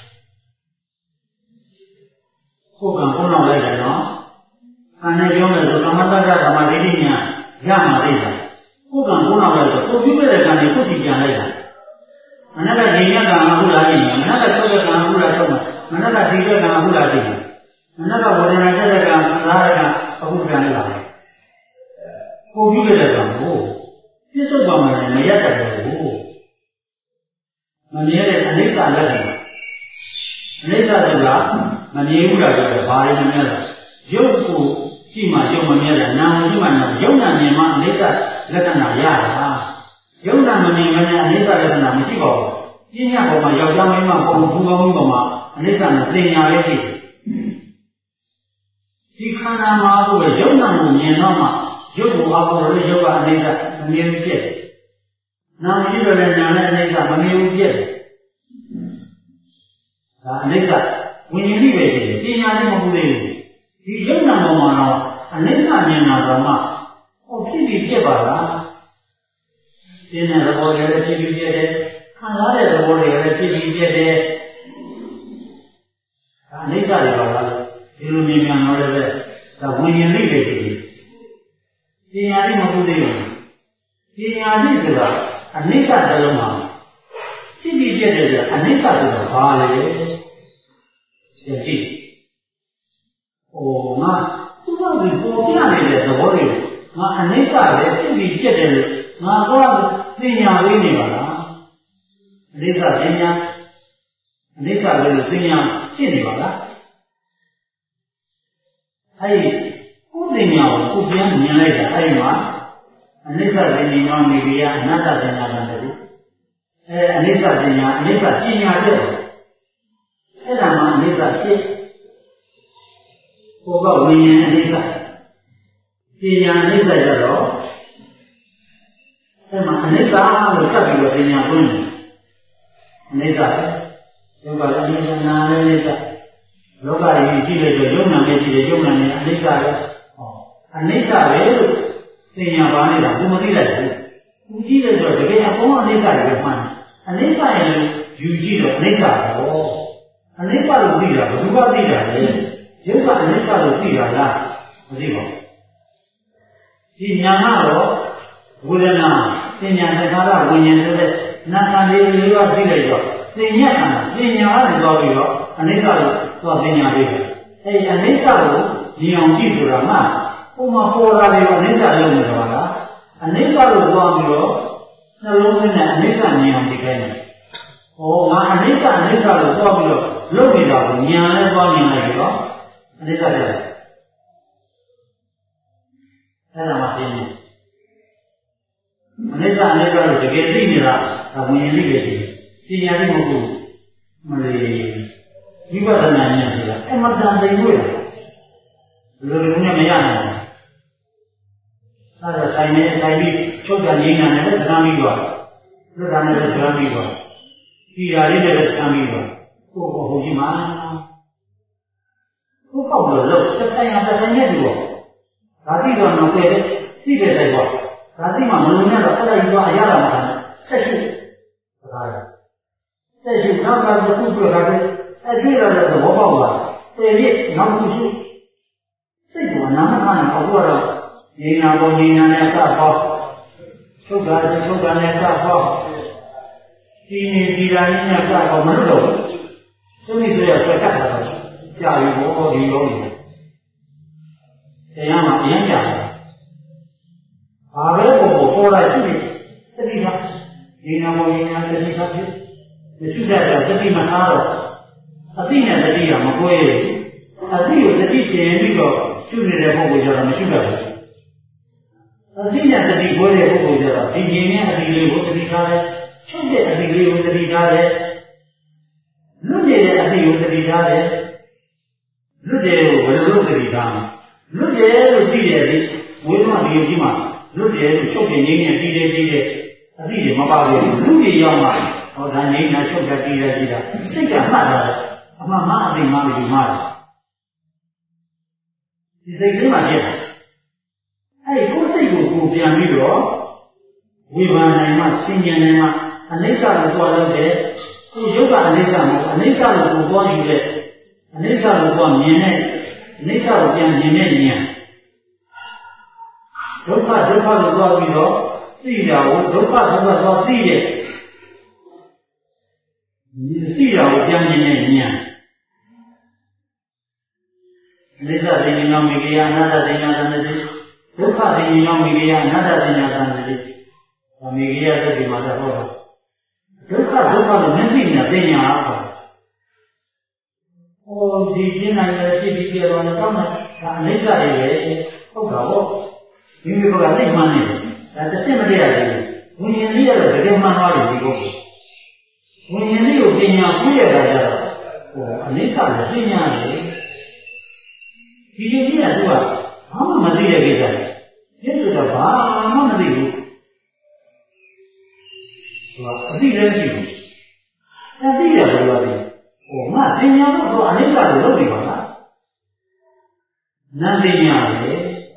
ဟုတ်ကံဘုံအောင်လိုက်တယ်နော်ခန္ဓာပြောမယ်ဆိုသမထကဓမ္မဒိဋ္ဌိညာရမှာလိမ့်မယ်ဟုတ်ကံဘုံအောင်လိုက်တော့ကိုပြုခဲ့တဲ့ကံကိုသိပြန်လိုက်တာမနက်ကဒီညကံအခုလာနေတယ်မနက်ကချုပ်တဲ့ကံအခုလာချုပ်မှာမနက်ကဒီတဲ့ကံအခုလာသိတယ်မနက်ကဝေဒနာတက်တဲ့ကံသာရကံအခုပြန်လာတယ်ကိုပြုခဲ့တဲ့ကံကိုပြစ္ဆုတ်ပါမှလည်းမရတတ်ဘူးမမြဲတဲ့အနိစ္စလက်တွေအနိစ္စဆိုတာမမြဲဘူးလားဆိုတော့ဘာလဲမမြဲတာရုပ်ကိုကြည့်မှရုပ်မမြဲတာနာမ်ကိုကြည့်မှနာမ်ရုပ်နာမြင်မှအနိစ္စလက္ခဏာရတာရုပ်နာမမြင်မနဲ့အနိစ္စလက္ခဏာမရှိပါဘူးပြဉ္ညာပေါ်မှာယောက်ျားမိန်းမပုံဘူးကောင်းပေါ်မှာအနိစ္စနဲ့သင်ညာလေးရှိဒီခန္ဓာမှာကိုရုပ်နာကိုမြင်တော့မှရုပ်ကိုအပေါ်လို့ရုပ်ကအနိစ္စမမြင်ဘူးဖြစ်တယ်နာမည်တော်လည်းညာနဲ့အနိစ္စမမြင်ဘူးဖြစ်တယ်ဒါအနိစ္စဝိညာဉ်ကြီးပဲဖြစ်တယ်ပညာလည်းမဟုတ်သေးဘူးဒီရုပ်နာပေါ်မှာတော့အနိစ္စမြင်တာတော့မှဟောဖြစ်ပြီးဖြစ်ပါလားပြင်းတဲ့သဘောတွေလည်းဖြစ်ပြီးဖြစ်တယ်ခံစားတဲ့သဘောတွေလည်းဖြစ်ပြီးဖြစ်တယ်ဒါအနိစ္စတွေပါလားဒီလိုမြင်မြန်တော့လည်းဒါဝိညာဉ်ကြီးပဲဖြစ်တယ်ပညာလည်းမဟုတ်သေးဘူးပညာကြီးဆိုတာအနိစ္စတလုံးမှာဖြစ်ပြီးဖြစ်တယ်ဆိုတာအနိစ္စဆိုတာဘာလဲယတိဟိုငါသူ့ဘာကိုပေါ်ပြနေတဲ့သဘောတွေငါအနိစ္စပဲဖြစ်ပြီးဖြစ်တယ်လို့ငါတော့ပညာလေးနေပါလားအနိစ္စပညာအနိစ္စပဲလို့ပညာဖြစ်နေပါလားအဲဒီကိုယ်ပညာကိုကိုယ်ပြန်မြင်လိုက်တာအဲဒီမှာအနိစ္စပညာနေပြရအနတ္တပညာတည်းအဲအနိစ္စပညာအနိစ္စပညာတဲ့အဲ့ဒါမှအနိစ္စဖြစ်ဘုရားဝိညာဉ်အနိစ္စပညာအနိစ္စကြတော့အဲ့မှာအနိစ္စလို့ဆက်ပြီးတော့ပညာသွင်းတယ်အနိစ္စယောဂလည်းအနိစ္စနာလည်းအနိစ္စလောကကြီးကြည့်လိုက်တော့ယုံနာနဲ့ကြည့်တယ်ယုံနာနဲ့အနိစ္စပဲဟောအနိစ္စပဲလို့ပညာပါနေတာဘုမသိလိုက်ဘူးသူကြည့်လိုက်တော့တကယ်အကုန်အနိစ္စတွေပဲမှန်တယ်အနိစ္စရဲ့ယူကြည့်တော့အနိစ္စပဲအနိစ္စလို့သိတာဘယ်သူကသိတာလဲရုပ်ကအနိစ္စလို့သိတာလားမသိပါဘူးဒီညာကတော့ဝေဒနာပညာသက္ကာရဝိညာဉ်ဆိုတဲ့နာခန္ဓာလေးပါးသိလိုက်တော့သင်ညက်ခန္ဓာပညာနဲ့သွားပြီးတော့အနိစ္စလို့သွားပညာလေးတယ်အဲဒီအနိစ္စကိုဉာဏ်အောင်ကြည့်ဆိုတာမှပုံမှာပေါ်လာတယ်အနိစ္စလုံးနေတာပါလားအနိစ္စလို့သွားပြီးတော့နှလုံးသွင်းတဲ့အနိစ္စဉာဏ်အောင်ကြည့်ခိုင်းတယ်ဟောငါအနိစ္စအနိစ္စလို့သွားပြီးတော့လုပ်နေတာကိုဉာဏ်နဲ့သွားမြင်လိုက်ပြီးတော့အနိစ္စတဲ့အဲ့ဒါမှသိနေအနိစ္စအနိစ္စလို့တကယ်သိနေတာကဝိညာဉ်လေးပဲရှိတယ်ပညာလေးမဟုတ်ဘူးမလေးဝိပဿနာဉာဏ်ဆိုတာအမှန်တန်သိလို့ရတယ်လူလူနဲ့မရနိုင်ဘူးအဲ့ဒါဆိုင်နေဆိုင်ပြီးချုပ်တာငြိမ်းတာနဲ့ပဲသံပြီးသွားလွတ်တာနဲ့ပဲသံပြီးသွားဒီရာလေးနဲ့ပဲသံပြီးသွားကိုယ်ကိုဟိုကြီးမှာကိုယ်ပေါ့လို့လို့တစ်ဆိုင်အောင်တစ်ဆိုင်နဲ့တူတော့ဒါတိတော့တော့ပဲသိတဲ့ဆိုင်ပေါ့ဒါတိမှမလုံနဲ့တော့အဲ့ဒါကြီးကအရတာမှာဆက်ရှိဒါရဆက်ရှိနောက်ကတစ်ခုတွေ့တာပဲအဲ့ဒီရတဲ့သဘောပေါက်သွားတယ်ပြည့်နောက်တစ်ခုစိတ်ကနာမခါနဲ့အခုကတော့ဉာဏ်ပေါ်ဉာဏ်နဲ့စပေါ့ချုပ်တာချုပ်တာနဲ့စပေါ့ဒီနေဒီလာနဲ့စပေါ့မလို့တော့သူမိဆိုရဆွဲတတ်တာတော့ကြာပြီဘောဒီလုံးတရားမှာအရင်ကြာတယ်ဘာပဲပေါ်ပေါ်ပေါ်လိုက်ရှိတတိယဉာဏ်ပေါ်ဉာဏ်တတိယဖြစ်မရှိတဲ့တတိမထားတော့အသိနဲ့တတိကမကွဲဘူးအသိကိုတတိကျင်ပြီးတော့ရှုနေတဲ့ပုဂ္ဂိုလ်ကျတော့မရှိတော့ဘူးအသိနဲ့တတိကွဲတဲ့ပုဂ္ဂိုလ်ကျတော့ဒီဉာဏ်နဲ့အသိလေးကိုတတိထားတယ်ချုပ်တဲ့အသိလေးကိုတတိထားတယ်လွတ်နေတဲ့အသိကိုတတိထားတယ်လွတ်တယ်ကိုဘယ်လိုလုပ်တတိထားမလဲလွတ်တယ်လို့သိတယ်လေဝိသမဒီကြီးမှာလွတ်တယ်လို့ချုပ်တဲ့ဉာဏ်နဲ့ပြီးတယ်ပြီးတယ်အသိတွေမပါဘူးလူတွေရောက်မှဟောဒါဉာဏ်နဲ့ချုပ်တဲ့ပြီးတယ်ပြီးတာစိတ်ကမှတ်တာအမှန်မှန်အသိမှမရှိမှတယ်ဒီစိတ်ကလေးမှပြည့်တယ်အဲ့ဒီကိုယ်စိတ်ကိုကိုပြန်ပြီးတော့ဝိပါနိုင်မှဆင်ញံနိုင်မှအနိစ္စကိုသွားလို့တဲ့ကိုယုတ်ကအနိစ္စမဟုတ်အနိစ္စကိုကိုသွားယူတဲ့အနိစ္စကိုသွားမြင်တဲ့အနိစ္စကိုပြန်မြင်တဲ့ဉာဏ်ဒုက္ခဒုက္ခကိုသွားပြီးတော့သိတာကိုဒုက္ခဒုက္ခသွားသိတဲ့သိတာကိုပြန်မြင်တဲ့ဉာဏ်အနိစ္စသိဉ္ဇောမိဂယအနတ္တသိဉ္ဇာသံတိဒုက္ခသိဉ္ဇောမိဂယအနတ္တသိဉ္ဇာသံတိဒါမိဂယသုတ်ဒီမှာတော့ဟောတာဒုက္ခဒုက္ခလို့မျက်စိနဲ့သိညာအားပါဟောဒီကျင်းနိုင်တဲ့ဖြစ်ပြီးပြတော့လည်းကောင်းတယ်ဒါအနိစ္စတွေပဲဟုတ်တာပေါ့မိမိကသိမှန်းနေတယ်ဒါတစ်စစ်မတည့်ရသေးဘူးဝိညာဉ်လေးကတော့တကယ်မှန်သွားတယ်ဒီကုတ်ဝိညာဉ်လေးကိုပညာပြည့်ရတာကြတော့ဟောအနိစ္စကိုသိညာတယ်ဒီလိုကြီးကသူကဘာမှမသိတဲ့ကိစ္စလေကျင့်လို့တော့ဘာမှမသိဘူးသူကအသိလည်းရှိဘူးအသိရဘယ်လိုလဲဟိုငါသင်ညာတော့အနိစ္စကိုလုပ်နေပါလားနန္တိညာလေ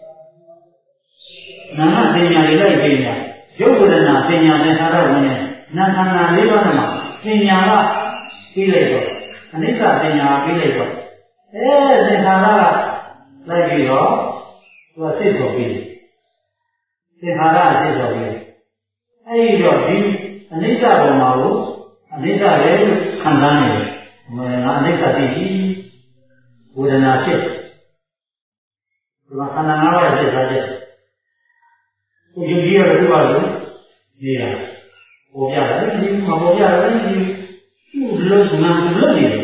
နာမသင်ညာတွေလိုက်ပြင်ညာရုပ်ဝေဒနာသင်ညာနဲ့သာရဝင်နေနာခန္ဓာလေးပါးမှာသင်ညာကပြီးလိုက်တော့အနိစ္စသင်ညာပြီးလိုက်တော့အဲသင်္ခါရကလိုက်ပြီးတော့သူကစိတ်ဆိုပြီးသင်္ခါရစိတ်ဆိုပြီးအဲဒီတော့ဒီအနိစ္စပေါ်မှာကိုအနိစ္စပဲလို့ခံစားနေတယ်။ငါအနိစ္စသိပြီဝေဒနာဖြစ်ဒီမှာခန္ဓာငါးပါးဖြစ်တာတဲ့ကိုယုံကြည်ရတဲ့ဘုရားလို့နေတာပေါ်ပြတယ်ဒီမှာပေါ်ပြတယ်ဒီသူ့လုံးငါလုံးနေတယ်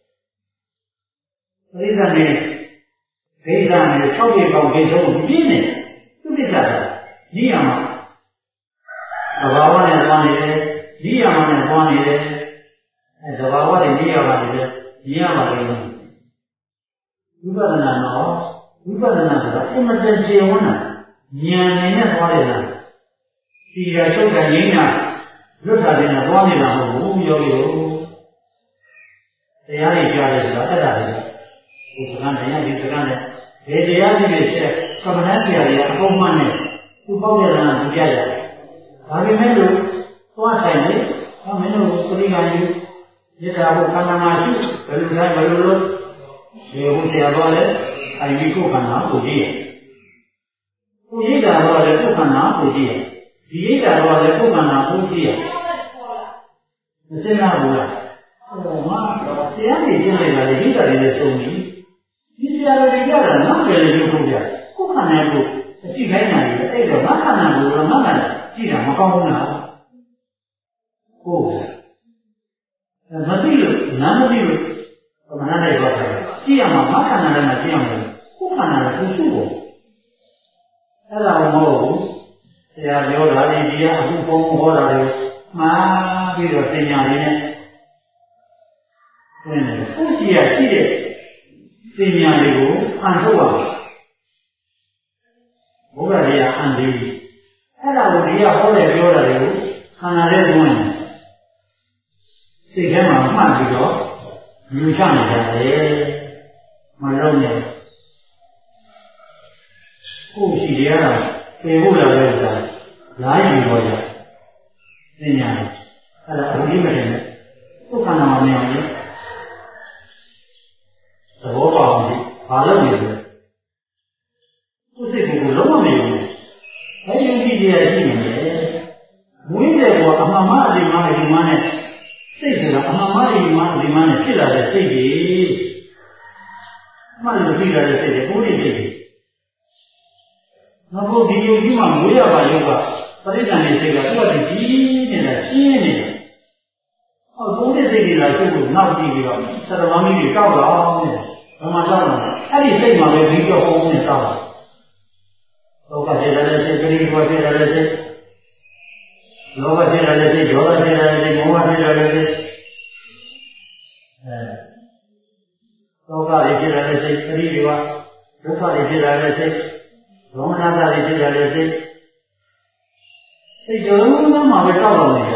ပရိသတ်နဲ့ဒိဋ္ဌာနဲ့၆ပေပေါင်းဒိဋ္ဌုံကိုပြင်းနေသူပြစ်တာဒီရမှာသဘာဝနဲ့သွားနေတယ်ဒီရမှာနဲ့သွားနေတယ်အဲသဘာဝနဲ့ဒီရမှာနေတယ်ဒီရမှာလည်းဝိပဿနာတော့ဝိပဿနာဆိုတာအမတန်ကျေဝန်းတာဉာဏ်နဲ့နဲ့သွားတယ်လားဒီရချုပ်တဲ့ငိမ့်တာလွတ်တာတွေနဲ့သွားနေတာမဟုတ်ဘူးယောဂီတို့တရားတွေကြားတယ်ဆိုတာတက်တာလေဒီစကားနဲ့ဒီစကားနဲ့ဒီတရားကြီးတွေဆက်သမဏဆရာတွေအပုံမှန်နဲ့သူပေါ့ရတာသူကြရတယ်ဒါပေမဲ့လို့သွားဆိုင်လေဟောမင်းတို့ပရိက္ခာယူရတာဘုခန္ဓာမှာရှိဘယ်လိုလဲဘယ်လိုလို့ဒီဘုဆရာတော်လည်းအဲဒီကိုခန္ဓာကိုကြည့်ရကိုရိတ်တာတော့လည်းကိုခန္ဓာကိုကြည့်ရဒီရိတ်တာတော့လည်းကိုခန္ဓာကိုကြည့်ရမစင်လာဘူးလားဟောငါတရားတွေကျင့်လိုက်တာလေရိတ်တာတွေလည်းစုံပြီဒီဆရာတော်တွေကြတာနောက်တယ်လို့ပြောပြကိုခန္ဓာကိုအကြည့်ခိုင်းတာလေအဲ့တော့ငါခန္ဓာကိုတော့ငါခန္ဓာကြည့်တာမကောင်းဘူးလားကိုမသိလို့နားမသိလို့မနာနိုင်တော့တယ်ကြည့်ရမှာငါခန္ဓာနဲ့မှကြည့်ရမယ်ကိုခန္ဓာကသူ့စုကိုအဲ့ဒါမဟုတ်ဘူးဆရာပြောတာလေဒီကအခုဘုံဟောတာလေမှားပြီးတော့သင်ညာလေးနဲ့တွင်တယ်ကိုရှိရရှိတဲ့သင်ညာလေးကိုဖန်ထုတ်ရမယ်ဘုရားတရားအန်ဒီအဲ့ဒါကိုဒီကဟောတယ်ပြောတာတွေကိုခန္ဓာလေးဝင်စိတ်ထဲမှာမှတ်ပြီးတော့ယူချနေကြတယ်မလုံးနဲ့ကိုယ်ရှိရတာပြေဖို့လာတဲ့ဥစ္စာလားယူတော့ကြပညာအဲ့ဒါအပြီးမတင်နဲ့ကိုယ်ခန္ဓာမှာမြင်အောင်လေသဘောပေါက်အောင်ဘာလို့နေလဲကိုယ်စိတ်ကိုလုံးဝမမြင်ဘူးအဲ့ဒီကြည့်ရရှိနေတယ်မွေးတယ်ကအမှန်မှအဒီမှအဒီမှနဲ့စိတ်ဆိုတာအမှန်မှအဒီမှအဒီမှနဲ့ဖြစ်လာတဲ့စိတ်ကြီးမှန်လို့ဖြစ်လာတဲ့စိတ်တွေကိုယ်တည်းစိတ်ကြီးနောက်ဒီယုံကြည်မှမွေးရပါရုပ်ကပရိစ္ဆာန်ရဲ့စိတ်ကသူ့အတူကြီးနေတာရှင်းနေတယ်ဟောကိုယ်တည်းစိတ်ကြီးလာချုပ်လို့နောက်ကြည့်ပြီးတော့သရဝမီတွေတောက်တော့တယ်ဘယ်မှာတောက်တော့အဲ့ဒီစိတ်မှာပဲဒီကြောဟောနေတောက်တာလောကဖြစ်လာတဲ့စိတ်ကလေးကဖြစ်လာတဲ့စိတ်လောဘဖြစ်လာတဲ့စိတ်ဒေါသဖြစ်လာတဲ့စိတ်မောဟဖြစ်လာတဲ့စိတ်အဲလောကဖြစ်လာတဲ့စိတ်ပရိဒီဝဒုက္ခဖြစ်လာတဲ့စိတ်ဒေါမနတာဖြစ်လာတဲ့စိတ်စိတ်တော်လုံးမှာပဲတောက်တော်နေကြ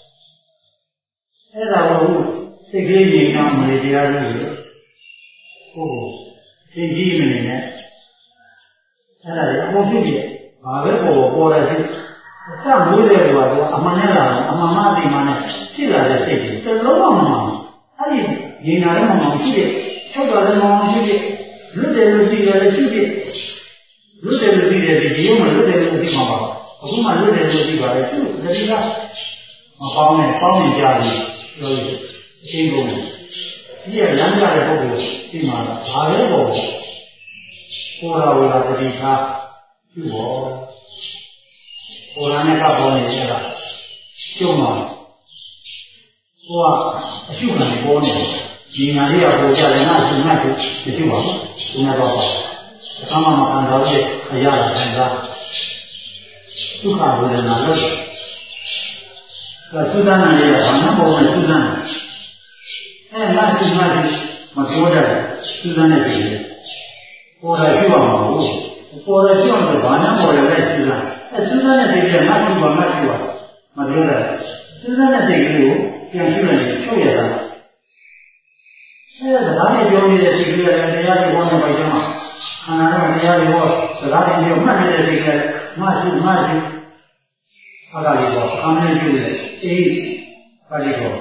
အဲ့ဒါကိုစိတ်ကလေးရင်တော့မလေးတရားလို့ဟုတ်သိကြည့်မနေနဲ့အဲ့ဒါလည်းအကုန်ဖြစ်ဖြစ်ဘာပဲပေါ်ပေါ်တဲ့စိတ်အစမွေးတဲ့ကွာကအမှန်နဲ့လာအမှန်မှဒီမှနဲ့ဖြစ်လာတဲ့စိတ်တွေတလုံးမမှန်အဲ့ဒီရင်နာလည်းမမှန်ဖြစ်ဖြစ်ချုပ်တော်လည်းမမှန်ဖြစ်ဖြစ်လွတ်တယ်လို့ကြည့်ရတယ်ဖြစ်ဖြစ်လွတ်တယ်လို့ကြည့်တယ်ဒီရုံမှာလွတ်တယ်လို့ကြည့်မှာပါအခုမှလွတ်တယ်လို့ကြည့်ပါလေသူသတိကမပေါင်းနဲ့ပေါင်းနေကြပြီပြောလို့အရှင်းကုန်တယ်ဒီကလမ်းကြတဲ့ပုဂ္ဂိုလ်ဒီမှာဘာလဲပေါ့ပေါ်လာဝေလာတတိထားပြုပေါ့ပေါ်လာနဲ့ကပေါ်နေရတာကျုံမှာဟိုကအရှုခံပေါ်နေဒီနာလေးကပေါ်ကြတယ်ငါ့ရှင်ငါ့ကိုမရှိပါဘူးဒီနာတော့ပါအခါမှမခံစားရအရာခံစားဒုက္ခဝေဒနာလို့ဒါသုဒ္ဓနာရဲ့ဘာမှမဟုတ်ဘူးသုဒ္ဓနာအဲငါ့ရှင်ငါ့ကိုမပြောတတ်သုဒ္ဓနာတည်းပေါ်လာရှိပါမှာဘူးပေါ်လာရှိအောင်ဘာမှမပေါ်ရတဲ့သုဒ္ဓနာအဲသုဒ္ဓနာတည်းကငါ့ရှိပါငါ့ရှိပါမပြောတတ်သုဒ္ဓနာတည်းကိုပြန်ရှုလိုက်ရင်ချုပ်ရတာအဲဒါနဲ့ပြောနေတဲ့စိတ်ကလည်းတရားတွေဟောနေပါကြမှာခန္ဓာတော့တရားတွေဟောစကားတွေပြောမှတ်နေတဲ့စိတ်ကမရှိမရှိအခါလေးပေါ့အမှန်ကျိုးလေအေးပါဠိတော်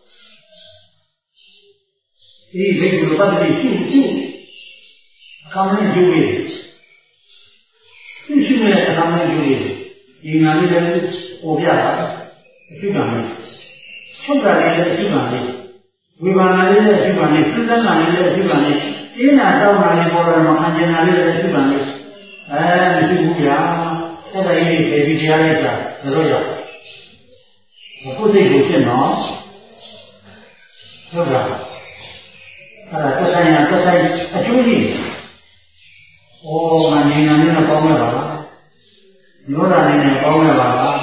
အေးဒီလိုပတ်ပြီးရှုရှုအခါနဲ့ကျိုးလေရှုရှုနေတဲ့အခါနဲ့ကျိုးလေဒီနာလေးလည်းပေါ်ပြတာအရှုခံလေးချုပ်တာလေးလည်းအရှုခံလေးဝိပါဒလေးလည်းအရှုခံလေးသုဒ္ဓနာလေးလည်းအရှုခံလေးအင်းနာတောင်းတာလေးပေါ်လာမှအကျဉ်းနာလေးလည်းအရှုခံလေးအဲမရှိဘူးဗျာအဲ့ဒါကြီးတွေပြီးတရားလိုက်တာတို့ရောက်အခုစိတ်ကိုရှင်းတော့ဟုတ်လားအဲ့ဒါသက်ဆိုင်ရာသက်ဆိုင်အကျိုးကြီးဩငါနေနာလေးနဲ့ပေါင်းရပါလားညောတာလေးနဲ့ပေါင်းရပါလား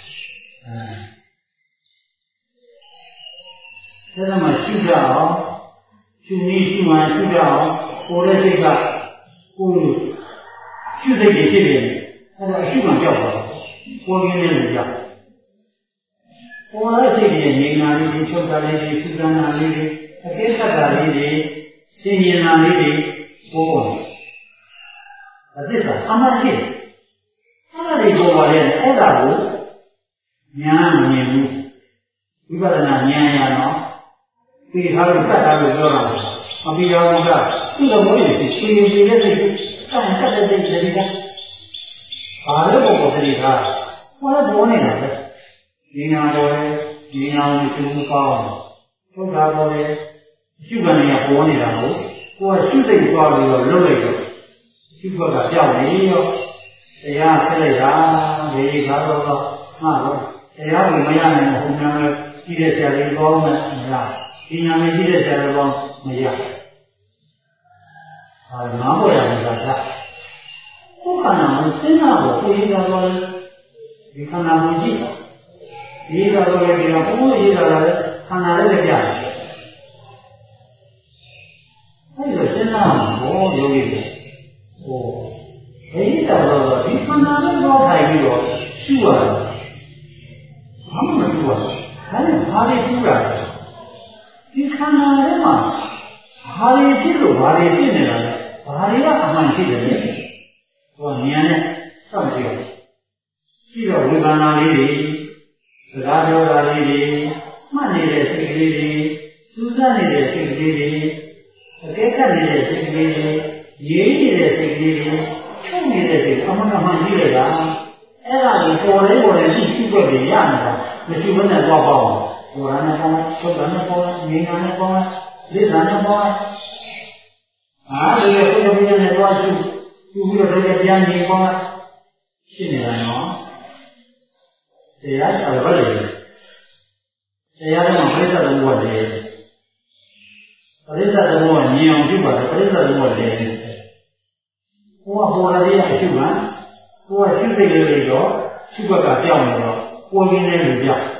အဲဒါမှရှိကြအောင်ရှင်ကြီးရှိမှရှိကြအောင်ကိုယ်ရဲ့စိတ်ကကိုယ်ရှုစိတ်ကြီးဖြစ်နေတယ်အဲ့ဒါအရှုမှကြောက်ပါကိုယ်ရင်းနေလို့ကြောက်ကိုယ်ရဲ့စိတ်ကြီးငြိမ်နာလေးတွေချုပ်တာလေးတွေစူးစမ်းတာလေးတွေအကဲခတ်တာလေးတွေရှင်းရင်တာလေးတွေပေါ်ပေါ်အသစ္စာအမှန်ရှိတယ်အဲ့ဒါတွေပေါ်ပါလေအဲ့ဒါကိုညာမမြင်ဘူးဝိပဿနာဉာဏ်ရတော့ဒီထားလို့တတ်တာလို့ပြောတာမပြီးတော့ဘူးကသူ့လိုမျိုးတွေရှင်းရှင်းလေးတွေတောင်းတတ်တဲ့စိတ်တွေကဘာလို့ပေါ်ပေါ်တည်းထားဘာလို့ပေါ်နေတာလဲဒီညာပေါ်တယ်ဒီညာကိုသူ့ကောင်းထုတ်တာပေါ်တယ်အရှုခံနေကပေါ်နေတာကိုကိုယ်ကရှုစိတ်သွားပြီးတော့လွတ်လိုက်တော့ရှုခွက်ကပြောက်နေရောတရားဆက်လိုက်တာဒီကားတော့မှတော့တရားကိုမရနိုင်ဘူးဟိုနားကြီးတဲ့ဆရာလေးကောင်းမှမရဒီညာမကြီးတဲ့ဆရာလေးကောင်းမရဟာငါ့ပေါ်ရမှာသာကိုယ်ခန္ဓာကိုစဉ်းစားဖို့ကိုယ်ရတာတော့ဒီခန္ဓာကိုကြည့်တော့ဒီတော့လည်းဒီတော့ကိုယ်ရတာလည်းခန္ဓာလည်းကြတယ်အဲ့လိုစဉ်းစားမှာဘောယောဂီတွေဟိုဘယ်တော့ဒီခန္ဓာနဲ့တော့ထိုင်ပြီးတော့ရှုရတယ်ဘာမှမရှုရဘူးဒါနဲ့ဘာတွေရှုရလဲဒီခန္ဓာထဲမှာဘာတွေဖြစ်လို့ဘာတွေဖြစ်နေတာလဲဘာတွေကအမှန်ဖြစ်တယ်လဲဟိုဉာဏ်နဲ့စောင့်ကြည့်ရပြီးတော့ဝိပဿနာလေးတွေစကားပြောတာလေးတွေမှတ်နေတဲ့စိတ်ကလေးတွေစူးစမ်းနေတဲ့စိတ်ကလေးတွေအကဲခတ်နေတဲ့စိတ်ကလေးတွေရေးနေတဲ့စိတ်ကလေးတွေချုပ်နေတဲ့စိတ်အမှန်မှန်ကြည့်လိုက်တာအဲ့ဒါကိုပေါ်လဲပေါ်လဲရှိရှိွက်ပြီးရနေတာမရှိဘဲနဲ့တော့ပေါ့ဘောရနဲ့ပေါ့ချုပ်တာနဲ့ပေါ့ငြိမ်းတာနဲ့ပေါ့လက်တာနဲ့ပေါ့အားဒီလိုပုဂ္ဂိုလ်နဲ့တော့ရှိသူပြီးတော့ပြန်နေပေါ့ရှင်းနေတာနော်တရားတော်ဘာလဲတရားတော်မှာပြိဿသမုပ္ပါဒ်တယ်ပြိဿသမုပ္ပါဒ်မြင်အောင်ပြုပါတယ်ပြိဿသမုပ္ပါဒ်တယ်ဟိုကပေါ်လာတဲ့အရှုကဟိုကရှုစိတ်လေးတွေတော့ရှုဘက်ကကြောက်နေတော့ပေါ်ရင်းနဲ့လူကြောက်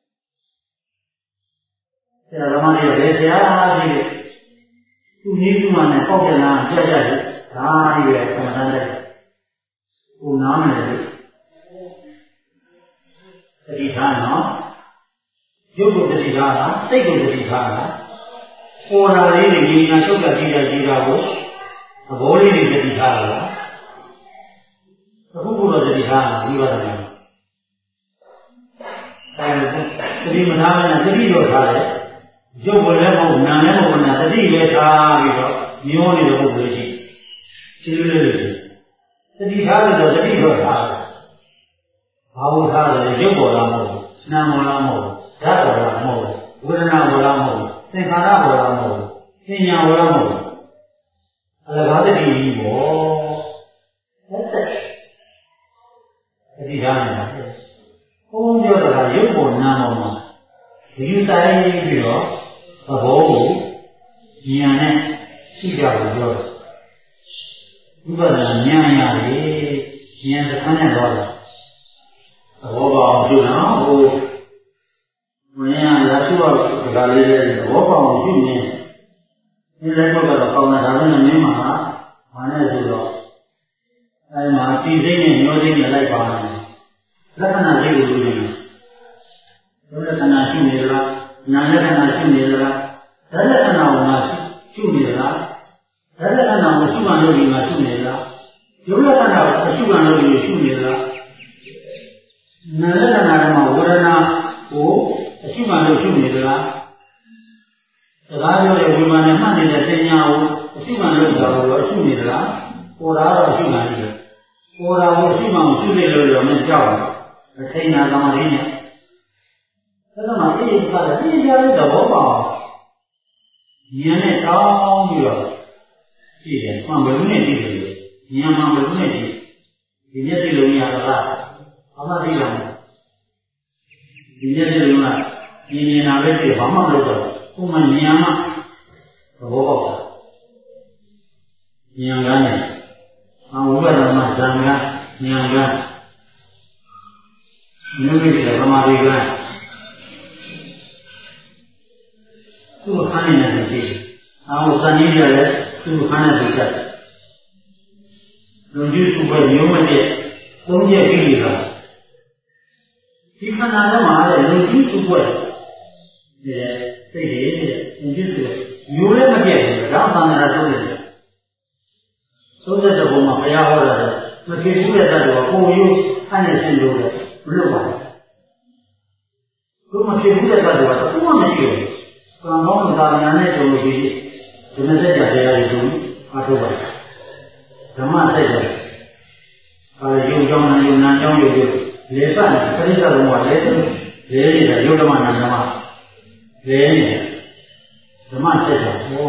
ဆရာသမားတွေလည်းဆရာကြီးတွေသူကြီးသူမနဲ့ပေါက်ပြန်လာကြကြတယ်ဒါကြီးပဲဆန္ဒတဲ့ကိုနားမယ်လေတတိထားနော်ရုပ်ကိုတတိထားတာစိတ်ကိုတတိထားတာပေါ်လာလေးတွေညီညာချုပ်ကကြည့်တာကြည့်တာကိုသဘောလေးတွေတတိထားတာအခုခုတော့တတိထားတာဒီပါဒနာအဲဒီတတိမထားနဲ့တတိတော့ထားတယ်ရုပ်ကိုလည်းမဟုတ်နာလည်းမဟုတ်နာတတိပဲထားပြီးတော့ညှိုးနေတဲ့ပုဂ္ဂိုလ်ရှိရှင်းလို့လေတတိထားလို့တော့တတိတော့ထားတယ်ဘာလို့ထားလဲရုပ်ပေါ်လားမဟုတ်ဘူးနာမ်ပေါ်လားမဟုတ်ဘူးဓာတ်ပေါ်လားမဟုတ်ဘူးဝေဒနာပေါ်လားမဟုတ်ဘူးသင်္ခါရပေါ်လားမဟုတ်ဘူးပညာပေါ်လားမဟုတ်ဘူးအလကားတတိကြီးပေါ့ဟုတ်တယ်တတိထားနေတာဘုန်းပြောတာကရုပ်ပေါ်နာမ်ပေါ်မှာဒီဆိုင်ပြီးတော့သဘောကိုဉာဏ်နဲ့ရှိကြလို့ပြောတယ်ဝိပဿနာဉာဏ်ရတယ်ဉာဏ်စခန်းနဲ့တော့သဘောပေါက်ပြုနော်ဟိုမင်းကလာရှိတော့ဒါလေးလေးသဘောပေါက်ပြုနေဒီလည်းတော့တော့ကောင်းတာဒါပဲနဲ့မင်းမှာဘာနဲ့ဆိုတော့အဲဒီမှာပြည်စိမ့်နဲ့ညှိုးစိမ့်နဲ့လိုက်ပါမယ်လက္ခဏာလေးကိုလို့နေဘုလက္ခဏာရှိနေလားနာလက္ခဏာရှိနေလားဓာတ်လက္ခဏာကိုမှရှိနေလားဓာတ်လက္ခဏာကိုရှုမှန်လို့ဒီမှာရှိနေလားရုပ်လက္ခဏာကိုအရှုမှန်လို့ဒီရှိနေလားနာလက္ခဏာမှာဝေဒနာကိုအရှိမှလို့ရှိနေသလားစကားပြောတဲ့ဝိမာန်နဲ့မှတ်နေတဲ့ပညာကိုအရှိမှလို့ဆိုတာကိုအရှိနေသလားပေါ်တာတော့အရှိမှနေတယ်ပေါ်တာကိုအရှိမှမရှိသေးလို့ရောမကြောက်ဘူးအထိန်နာသမာဓိနဲ့ဒါကမှအိဋ္ဌကလည်းသိကြတဲ့သဘောပေါက်ဉာဏ်နဲ့တောင်းပြီးတော့ကြည့်တယ်မှန်ဘယ်လိုနဲ့ကြည့်တယ်ဉာဏ်မှန်ဘယ်လိုနဲ့ကြည့်ဒီမျက်စိလုံးရတာအမှန်တရားဒီမျက်စိလုံးကမြင်နေတာပဲဖြစ်ဘာမှမလုပ်တော့ဘူးမှဉာဏ်မှသဘောပေါက်တာဉာဏ်ကနဲ့အဝိပဿနာမှာဇံကဉာဏ်ကနုမိတ်ကသမာဓိကသူ့ခန္ဓာနဲ့ရှိတယ်။အော်သဏ္ဍာန်ရလည်းသူ့ခန္ဓာနဲ့ရှိတယ်။လူကြီးစုပဲမျိုးမတည့်သုံးချက်ပြီးနေတာဒီခန္ဓာထဲမှာလည်းလူကြီးစုပွဲဒီစိတ်တွေလူကြီးစုမျိုးလည်းမတည့်ဘူးဒါသံဃာသုံးတယ်သုံးတဲ့ဘုံမှာဘုရားဟောတာလည်းမဖြစ်ဘူးတဲ့တတ်တော့ကိုယ်ရိုးအဲ့နဲ့ရှင်းလို့လည်းမလုပ်ပါဘူးကိုယ်မဖြစ်ဘူးတဲ့တတ်တော့တခုမှမရှိဘူးကံကောင်းသာမဏေနဲ့ဆိုလို့ရှိရင်ဒီမစက်ကြတရားတွေဆိုအထုတ်ပါဓမ္မစက်ကြအဲရုပ်ကြောင့်ယုံနာကြောင့်ယုံလို့လေပတ်ပရိစ္ဆေသမုပ္ပါဒ်လေလေနေတာယုတ်ဓမ္မနာဓမ္မလေနေဓမ္မစက်ကြဟော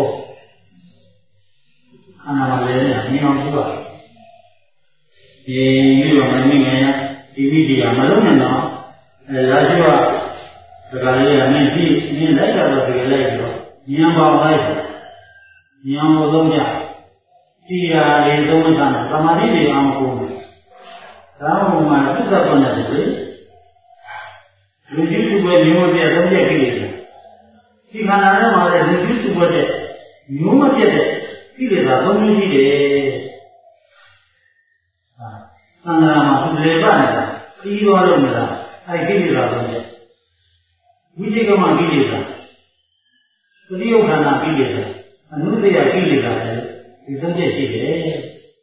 ခန္ဓာမှာလေနေတာမြင်အောင်ကြည့်ပါဒီပြီးတော့မမြင်ငယ်ရဒီဝိဒီယာမလုံးနဲ့တော့အဲလာရှိကဒါကလေးကမင်းကြည့်မင်းလိုက်တော့ဒီလိုက်တော့ဉာဏ်ပေါင်းလိုက်ဉာဏ်ကိုသုံးကြတိရာလေးသုံးမှသာသမာဓိတွေအောင်ကိုဒါမှမဟုတ်သုသပ္ပနဲ့ဆိုလူကြီးစုပဲမျိုးမပြတ်သုံးချက်ကြည့်တယ်ဒီခန္ဓာထဲမှာလည်းလူကြီးစုပဲတဲ့မျိုးမပြတ်တဲ့ကိလေသာသုံးမျိုးရှိတယ်ဟာသံဃာမှာသူလေပနေတာပြီးသွားလို့မလားအဲ့ကိလေသာတွေဝိသေကမကိလေသာပရိယုခန္ဓာကိလေသာအနုတ္တယကိလေသာတွေဒီသုံးချက်ရှိတယ်။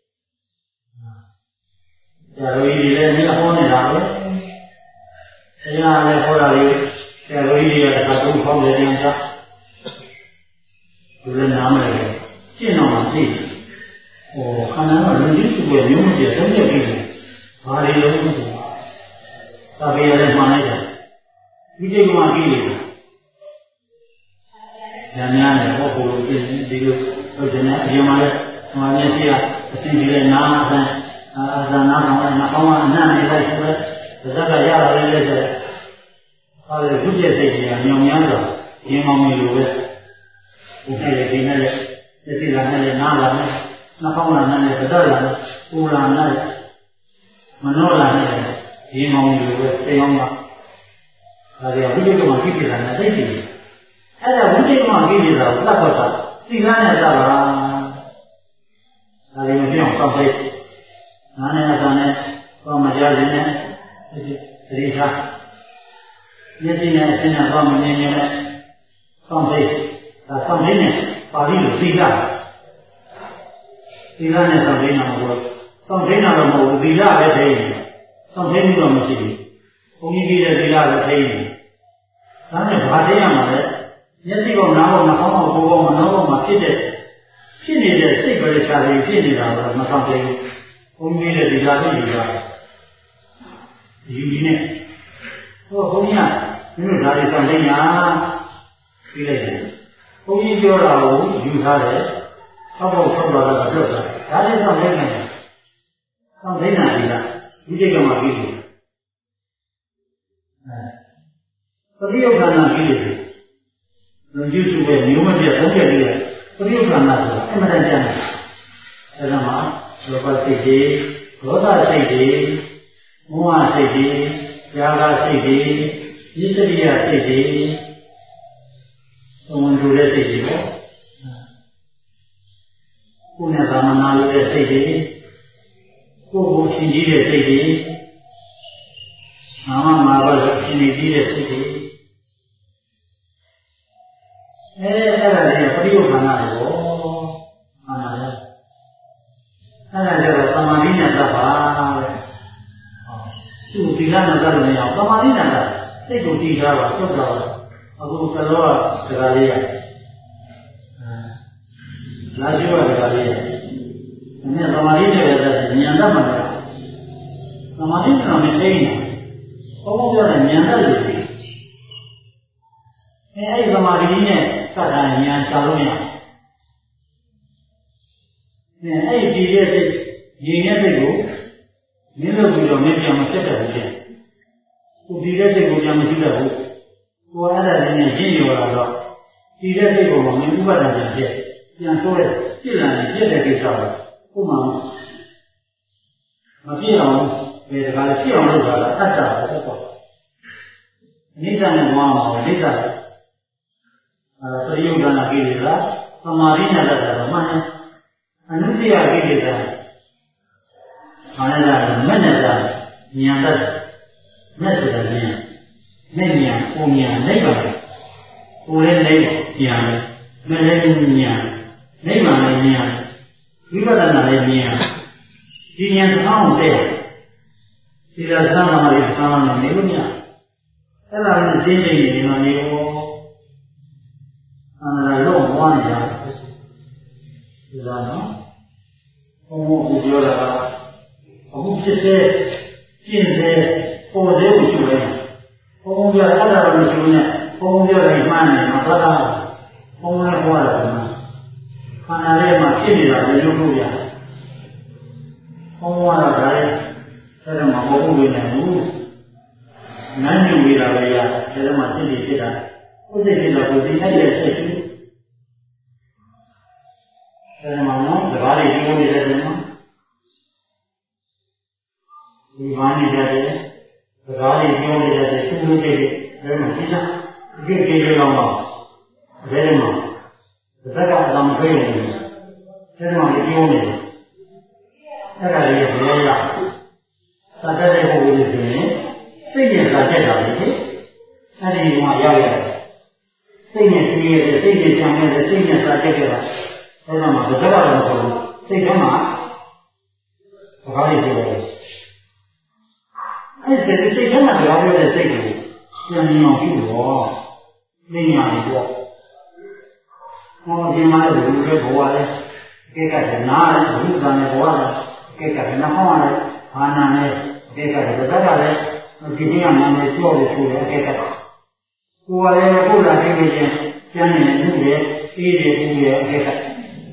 ဒါလိုကြီးလည်းမြတ်ဟောနေတာပဲ။တရားလည်းဟောတာလေဆရာတော်ကြီးတွေကတစ်ခါသုံးခေါင်းလည်းပြန်စားဒီလိုနားမလဲရှင်းတော့မှသိတယ်ဟိုခန္ဓာကလူကြီးစုပဲမျိုးမပြတ်သုံးချက်ပြီးတယ်ဘာတွေလဲဆိုတာသာပေရတယ်မှန်လိုက်တာဒီကိစ္စမှကြည့်နေတယ်ဉာဏ်များနဲ့ဟောဖို့လို့ပြင်းဒီလိုဟုတ်တယ်နဲ့အရင်မှလည်းဟောမျက်စိကအသိကြီးတဲ့နားအသံအာဇာနာကောင်နဲ့နှာခေါင်းကအနံ့နေလိုက်ဆိုတော့ဇက်ကရလာတယ်လေဆိုတော့ဟာလေဒုတိယစိတ်ကြီးကညောင်များစွာရင်းကောင်းမျိုးလိုပဲဒီနဲ့ဒီနဲ့လက်စီလာနဲ့နားလာနဲ့နှာခေါင်းလာနဲ့ဇက်လာနဲ့ပူလာနဲ့မနှောလာနဲ့ရင်းကောင်းမျိုးလိုပဲသိအောင်ပါဒါကြဝိသေကမှာကိစ္စနဲ့သိတယ်အဲ့ဒါဝိသေကမှာကိစ္စကိုသတ်တော့တာသိလားနဲ့သတ်ပါဒါလည်းမပြောင်းစောင့်သိနားနဲ့အသံနဲ့ဘာမှကြားနေနဲ့သတိထားမျက်စိနဲ့အဆင်းနဲ့ဘာမှမြင်နေနဲ့စောင့်သိဒါစောင့်သိနဲ့ပါဠိလိုသိတာသိလားနဲ့စောင့်သိတာမဟုတ်ဘူးစောင့်သိတာတော့မဟုတ်ဘူးသိလားပဲသိနေစောင့်သိမှုတော့မရှိဘူးဘုန်းကြီးကြီးတဲ့သိလားပဲသိနေဒါနဲ့ဘာသိရမှာလဲမျက်စိကောနားကောနှာခေါင်းကောကိုယ်ကောမနှောကောမှာဖြစ်တဲ့ဖြစ်နေတဲ့စိတ်ပရိစ္ဆာတွေဖြစ်နေတာတော့မဆောင်သေးဘူးဘုန်းကြီးတဲ့ဒီလာသိနေတာဒီဒီနဲ့ဟောဘုန်းကြီးကမင်းတို့ဒါတွေဆောင်သိညာပြီးလိုက်တယ်ဘုန်းကြီးပြောတာကိုယူထားတယ်ဆောက်ဖို့ဆောက်လာတာပြောတာဒါလည်းဆောင်သိနေတယ်ဆောင်သိနေတာဒီကဒီကိစ္စမှာပြီးတယ်အဲပရိယုခန္ဓာပြီးတယ်လူကြီးစုပဲမျိုးမပြတ်သုံးချက်လေးတယ်ပရိယုခန္ဓာဆိုတာအမှန်တန်ကျမ်းတယ်အဲဒါမှလောဘစိတ်တွေဒေါသစိတ်တွေမောဟစိတ်တွေຢာကစိတ်တွေဣစ္စရိယစိတ်တွေသုံးတူတဲ့စိတ်တွေပေါ့ကိုယ်နဲ့ဗာမနာလို့တဲ့စိတ်တွေကိုယ်ကိုရှင်းကြည့်တဲ့စိတ်တွေနာမမှာတော့ရှင်းနေကြည့်တဲ့စိတ်တွေအဲအဲ့ဒါတွေကပရိယုခန္ဓာတွေပေါ့မှန်ပါလားအဲ့ဒါကြတော့သမာဓိနဲ့သတ်ပါပဲသူ့ဒီကနဲ့သတ်လို့မရအောင်သမာဓိနဲ့သတ်စိတ်ကိုတည်ထားပါသုတ်တာအခုကတော့စကားလေးရလာရှိရစကားလေးရဒီနေ့သမာဓိနဲ့သတ်ဉာဏ်တတ်မှာပဲသမာဓိကမသိနေဘုံဘုံပြောတဲ့ဉာဏ်တတ်လို့ဒီအဲအဲ့ဒီသမာဓိနဲ့သတ်တာဉာဏ်ရှာလို့မရအဲအဲ့ဒီရဲ့စိတ်ရင်ရဲ့စိတ်ကိုမင်းတို့ပြီးတော့မင်းပြန်မဖြစ်တတ်ဘူးလေကိုဒီရဲ့စိတ်ကိုပြန်မရှိတတ်ဘူးကိုအဲ့ဒါလည်းရင့်ရောလာတော့ဒီရဲ့စိတ်ကိုမင်းဥပဒနာပြန်ဖြစ်ပြန်ဆိုးတဲ့ပြစ်လာရင်ပြစ်တဲ့ကိစ္စကိုကိုမှမပြည့်အောင်ဘယ်တကားပြည့်အောင်လုပ်တာကအတ္တပဲပေါ့အနိစ္စနဲ့ဘောမှာအနိစ္စအဲပရိယုဒ္ဓနာကိလေသာသမာဓိနဲ့တတ်တာတော့မှန်တယ်အနုတ္တယကိလေသာဘာလဲလားမက်နဲ့လားဉာဏ်တတ်မက်ဆိုတာဉာဏ်မဲ့ဉာဏ်ပုံဉာဏ်နိဗ္ဗာန်ကိုယ်လည်းနိဗ္ဗာန်ဉာဏ်မဲ့လည်းဉာဏ်နိဗ္ဗာန်လည်းဉာဏ်ဝိပဿနာလည်းဉာဏ်ဒီဉာဏ်စကားကိုတဲ့ဒီလိုစမ်းလာမှလည်းစမ်းလာမယ်နေလို့မရအဲ့ဒါလည်းသိနေနေမှနေရောအာလုံးဝနေကြဒီလိုနော်ဘုံဘုံကိုပြောတာကအခုဖြစ်စေကျင့်စေပေါ်စေကိုယူလိုက်ဘုံဘုံပြောအဲ့ဒါတော့မရှိဘူးနဲ့ဘုံဘုံပြောတယ်မှန်းတယ်မဟုတ်လားဘုံဘုံလည်းဟောတာကခန္ဓာထဲမှာဖြစ်နေတာလည်းရုပ်လို့ရတယ်ဘုံဘုံကတော့ဒါလည်းအဲ့ဒါမှမဟုတ်ဘူးနဲ့ဘူးနန်းယူနေတာပဲရအဲ့ဒါမှဖြစ်နေဖြစ်တာကိုယ်စိတ်ဖြစ်တော့ကိုယ်သိအဲ့ရဲ့စိတ်ရှိအဲ့ဒါမှနော်တကားလေးပြောနေတယ်နော်ဒီဘာနေကြတယ်စကားလေးပြောနေတယ်သူ့လူတွေအဲ့မှာသိလားဒီကိစ္စလောက်မှာဘယ်မှာသက္ကအမှပြေးနေတယ်အဲ့မှာပြောနေတယ်အဲ့ဒါလေးဘယ်ရစာတတ်တဲ့ပုဂ္ဂိုလ်တွေဆိုရင်စိတ်နဲ့စာတတ်တာလေအဲ့ဒီမှာရောက်ရတယ်စိတ်နဲ့သိရတယ်စိတ်နဲ့ကြံရတယ်စိတ်နဲ့စာတတ်ကြတာအဲ့ဒါမှဘယ်တော့မှမဟုတ်ဘူးစိတ်ထဲမှာဘာလို့ပြောလဲအဲ့ဒီစိတ်ထဲမှာကြောက်ရတဲ့စိတ်ကိုပြန်မြင်အောင်ပြုတော့သိညာပြီပေါ့ဟောဒီမှာလည်းဘုရားဘဝလည်းအကိကတနာလည်းဘုရားနဲ့ဘဝလည်းအကိကတနာဟောလည်းဘာနာလည်းအကိကတဘက်ကလည်းဒီနေ့ကနာမည်ပြောလို့ဆိုတယ်အကိကတကိုယ်ကလည်းကိုယ်လာသိနေချင်းကျမ်းနေမှုရဲ့အေးတယ်ဘူးရဲ့အကိကတ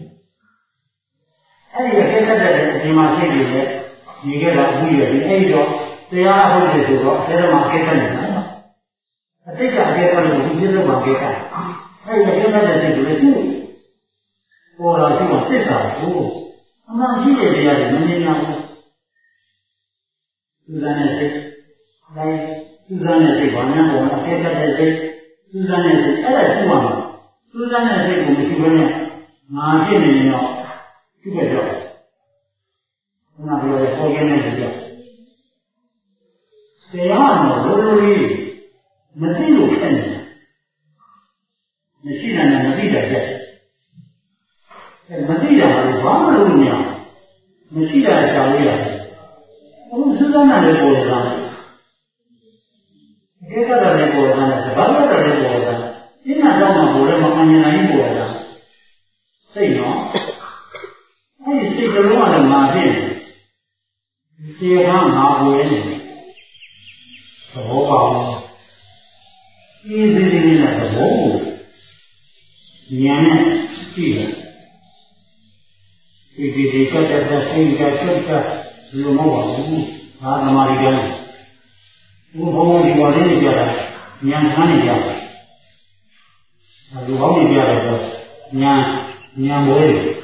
အဲ့ဒီအကိကတတဲ့အချိန်မှာသိနေတယ်ဒီကကဘူးရဲ့ဒီအဲ့တော့တရားဟုတ်တယ်ဆိုတော့အဲဒါမှအကိကတနေနော်အတိတ်ကအကိကတလို့ဒီပြည့်စုံမှာအကိကတအဲ့ဒီအကိကတတဲ့စိတ်ကိုလည်းသူ့ပေါ်လာရှိမှသစ္စာကိုအမှန်ရှိတဲ့တရားတွေမမြင်နိုင်ဘူးသူစားတဲ့စိတ်တိုင်းသူစားတဲ့စိတ်ဘာမှမပေါ်အကိကတတဲ့စိတ်သူစားတဲ့စိတ်အဲ့ဒါရှိမှသူစားတဲ့စိတ်ကိုမရှိဘဲနဲ့ငါဖြစ်နေရင်တော့ဖြစ်ကြတော့ငါပြောရပေါ်ကျနေတဲ့ကြောင့်တရားတော်လိုလိုလေးမသိလို့ဖြစ်နေတယ်မရှိတာနဲ့မသိတာကြက်အဲမသိတာကဘာမှလုပ်မရမရှိတာရှာလို့ရတယ်အခုစစနာလေးပေါ်လာတယ်ဒီကတည်းကလည်းပေါ်လာတယ်ဘာလို့လဲလည်းပေါ်လာတယ်ဒီနာတော့မှပေါ်လည်းမအမြင်နိုင်ပေါ်လာစိတ်နော်အဲဒီစိတ်ကလေးကလည်းမာဖြစ်တယ်ဒီကငါပေါ်နေတယ်သဘောပေါက်ဒီစိတ်လေးနဲ့သဘောကိုဉာဏ်နဲ့ကြည့်တယ်ဒီဒီဒီကတည်းကစိတ်ကချုပ်တာဒီလိုမဟုတ်ပါဘူးဒါသမာဓိကံဘုဘုံဒီပေါ်လေးနေကြတာဉာဏ်ခန်းနေကြတယ်လူဟောင်းနေကြတယ်ဆိုဉာဏ်ဉာဏ်ဝဲ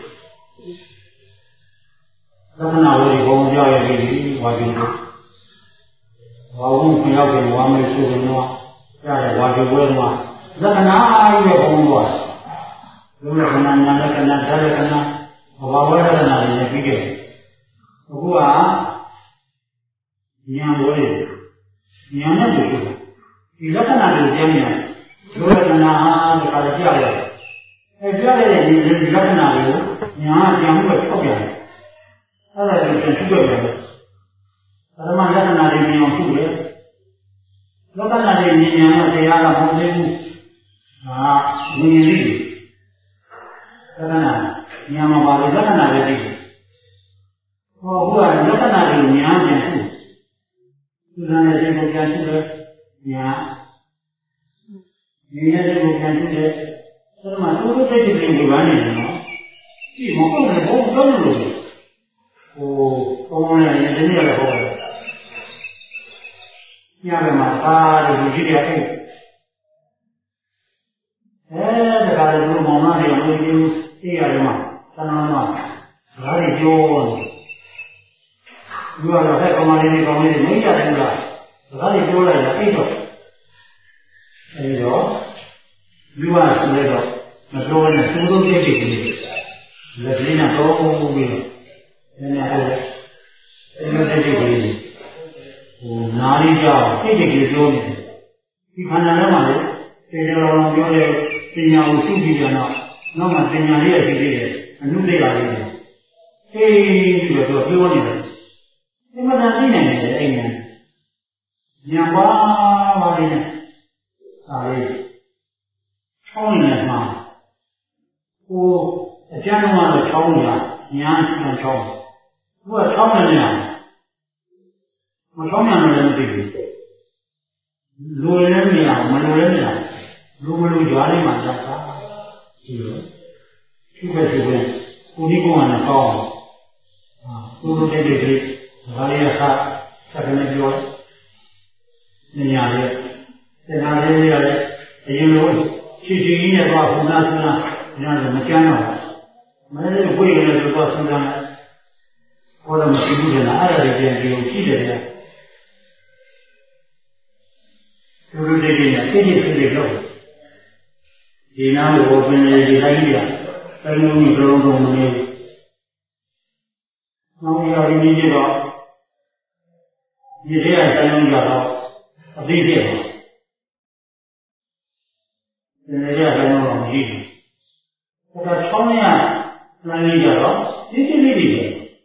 သက္ကနာဝဲဘုံကြောက်ရည်ဒီဝါကျင်ကိုဝါဟုမရောက်ခင်ဝါမဲဆိုရင်တော့ကြားတယ်ဝါကျင်ဝဲတော့သက္ကနာရဲ့ဘုံတော့လူလက္ခဏာညာလက္ခဏာဓာတ်လက္ခဏာဘာဝလက္ခဏာတွေနဲ့ပြီးခဲ့တယ်အခုကဉာဏ်ဝဲဉာဏ်နဲ့တွေ့တယ်ဒီလက္ခဏာတွေကျမ်းနေတယ်လူလက္ခဏာဟာတခါကြကြားရတယ်အဲကြားရတဲ့ဒီလက္ခဏာတွေကိုညာအကြောင်းကိုထောက်ပြန်တယ်အဲ့ဒါကိုပြန်ရှုခဲ့တယ်ပရမလက္ခဏာတွေမြင်အောင်ရှုတယ်လက္ခဏာတွေမြင်ရင်တော့တရားကမဟုတ်သေးဘူးဟာမြင်ရည်လက္ခဏာဉာဏ်မှာပါလို့လက္ခဏာပဲသိတယ်ဟောဘုရားလက္ခဏာတွေဉာဏ်ပြန်ရှုသူကလည်းဒီကိုပြန်ရှုတယ်ဉာဏ်ဉာဏ်ရဲ့ကိုပြန်ရှုတယ်အဲ့ဒါမှသူတို့စိတ်တွေဝေဘာနေတယ်နော်ဒီမဟုတ်ဘူးဘုံတော့လို့ဟိုပုံမှန်ရင်ဒီနေ့လည်းဟောတယ်ညဘက်မှာသာတယ်ဒီကြည့်ရအဲ့အဲဒါကလည်းဘုံမောင်မတွေဘုံကြီးသိရတယ်မှာသနာမှာဒါတွေပြောတယ်ဒီကတော့ဟဲ့ကောင်မလေးတွေကောင်လေးတွေမိတ်ကြတယ်လားဒါတွေပြောလိုက်တာအဲ့တော့အဲ့တော့ဒီမှာဆိုတော့မပြောနဲ့သူတို့ပြည့်ပြည့်လေးလက်လေးနဲ့တော့ပုံပြီးတော့အဲ့ဒါအဲ့ဒါအဲ့ဒါတိတ်တိတ်လေးဟိုနားလေးကြောက်တိတ်တိတ်လေးပြောနေတယ်ဒီခန္ဓာထဲမှာလေတေချာတော်ပြောတဲ့ပညာကိုသိပြီးတော့နောက်မှပညာလေးရရှိသေးတယ်အနုတေယလေးတွေအေးပြီးတော့ပြောနေတယ်ဒီမှာသိနိုင်တယ်အဲ့ညာညာပါပါလေးနဲ့ဒါလေးချောင်းနေတယ်မှာဟိုအကျဉ်းတော့ချောင်းနေတာညာချောင်းချောင်းသူကချောင်းနေတယ်မချောင်းနေတယ်မသိဘူးလူလည်းမရမလူလည်းမရလူမလူကြွားနေမှာသာဒီလိုသူပဲသူပဲကိုဒီကောင်ကကောင်းဟာသူတို့တိတ်တိတ်လေးဒါလေးကဆက်ကနေပြောနေရတယ်တရားလေးလေးရတယ်အရင်လိုချီချီကြီးနဲ့တော့ဘုရားဆရာညာလည်းမကြမ်းတော့မင်းတို့ဝိရနဲ့ဆိုတော့စဉ်းစားတယ်ဟောတော့မရှိဘူးကလားအဲ့ဒါတွေပြန်ပြီးရှိတယ်ဗျာသူတို့တိတ်တိတ်နဲ့တိတ်တိတ်စိတ်တွေတော့ဒီနားကိုပင်လေဒီတိုင်းကြီးကတိုင်းလုံးကြီးလုံးလုံးမနေဘူး။နောက်ရရင်းကြီးတော့ဒီထဲကတိုင်းလုံးကြတော့အသိပြည့်တယ်ဒီထဲကတိုင်းလုံးတော့မရှိဘူးဟိုကချောင်းရတိုင်းလေးကြတော့ဒီတိလေးတွေ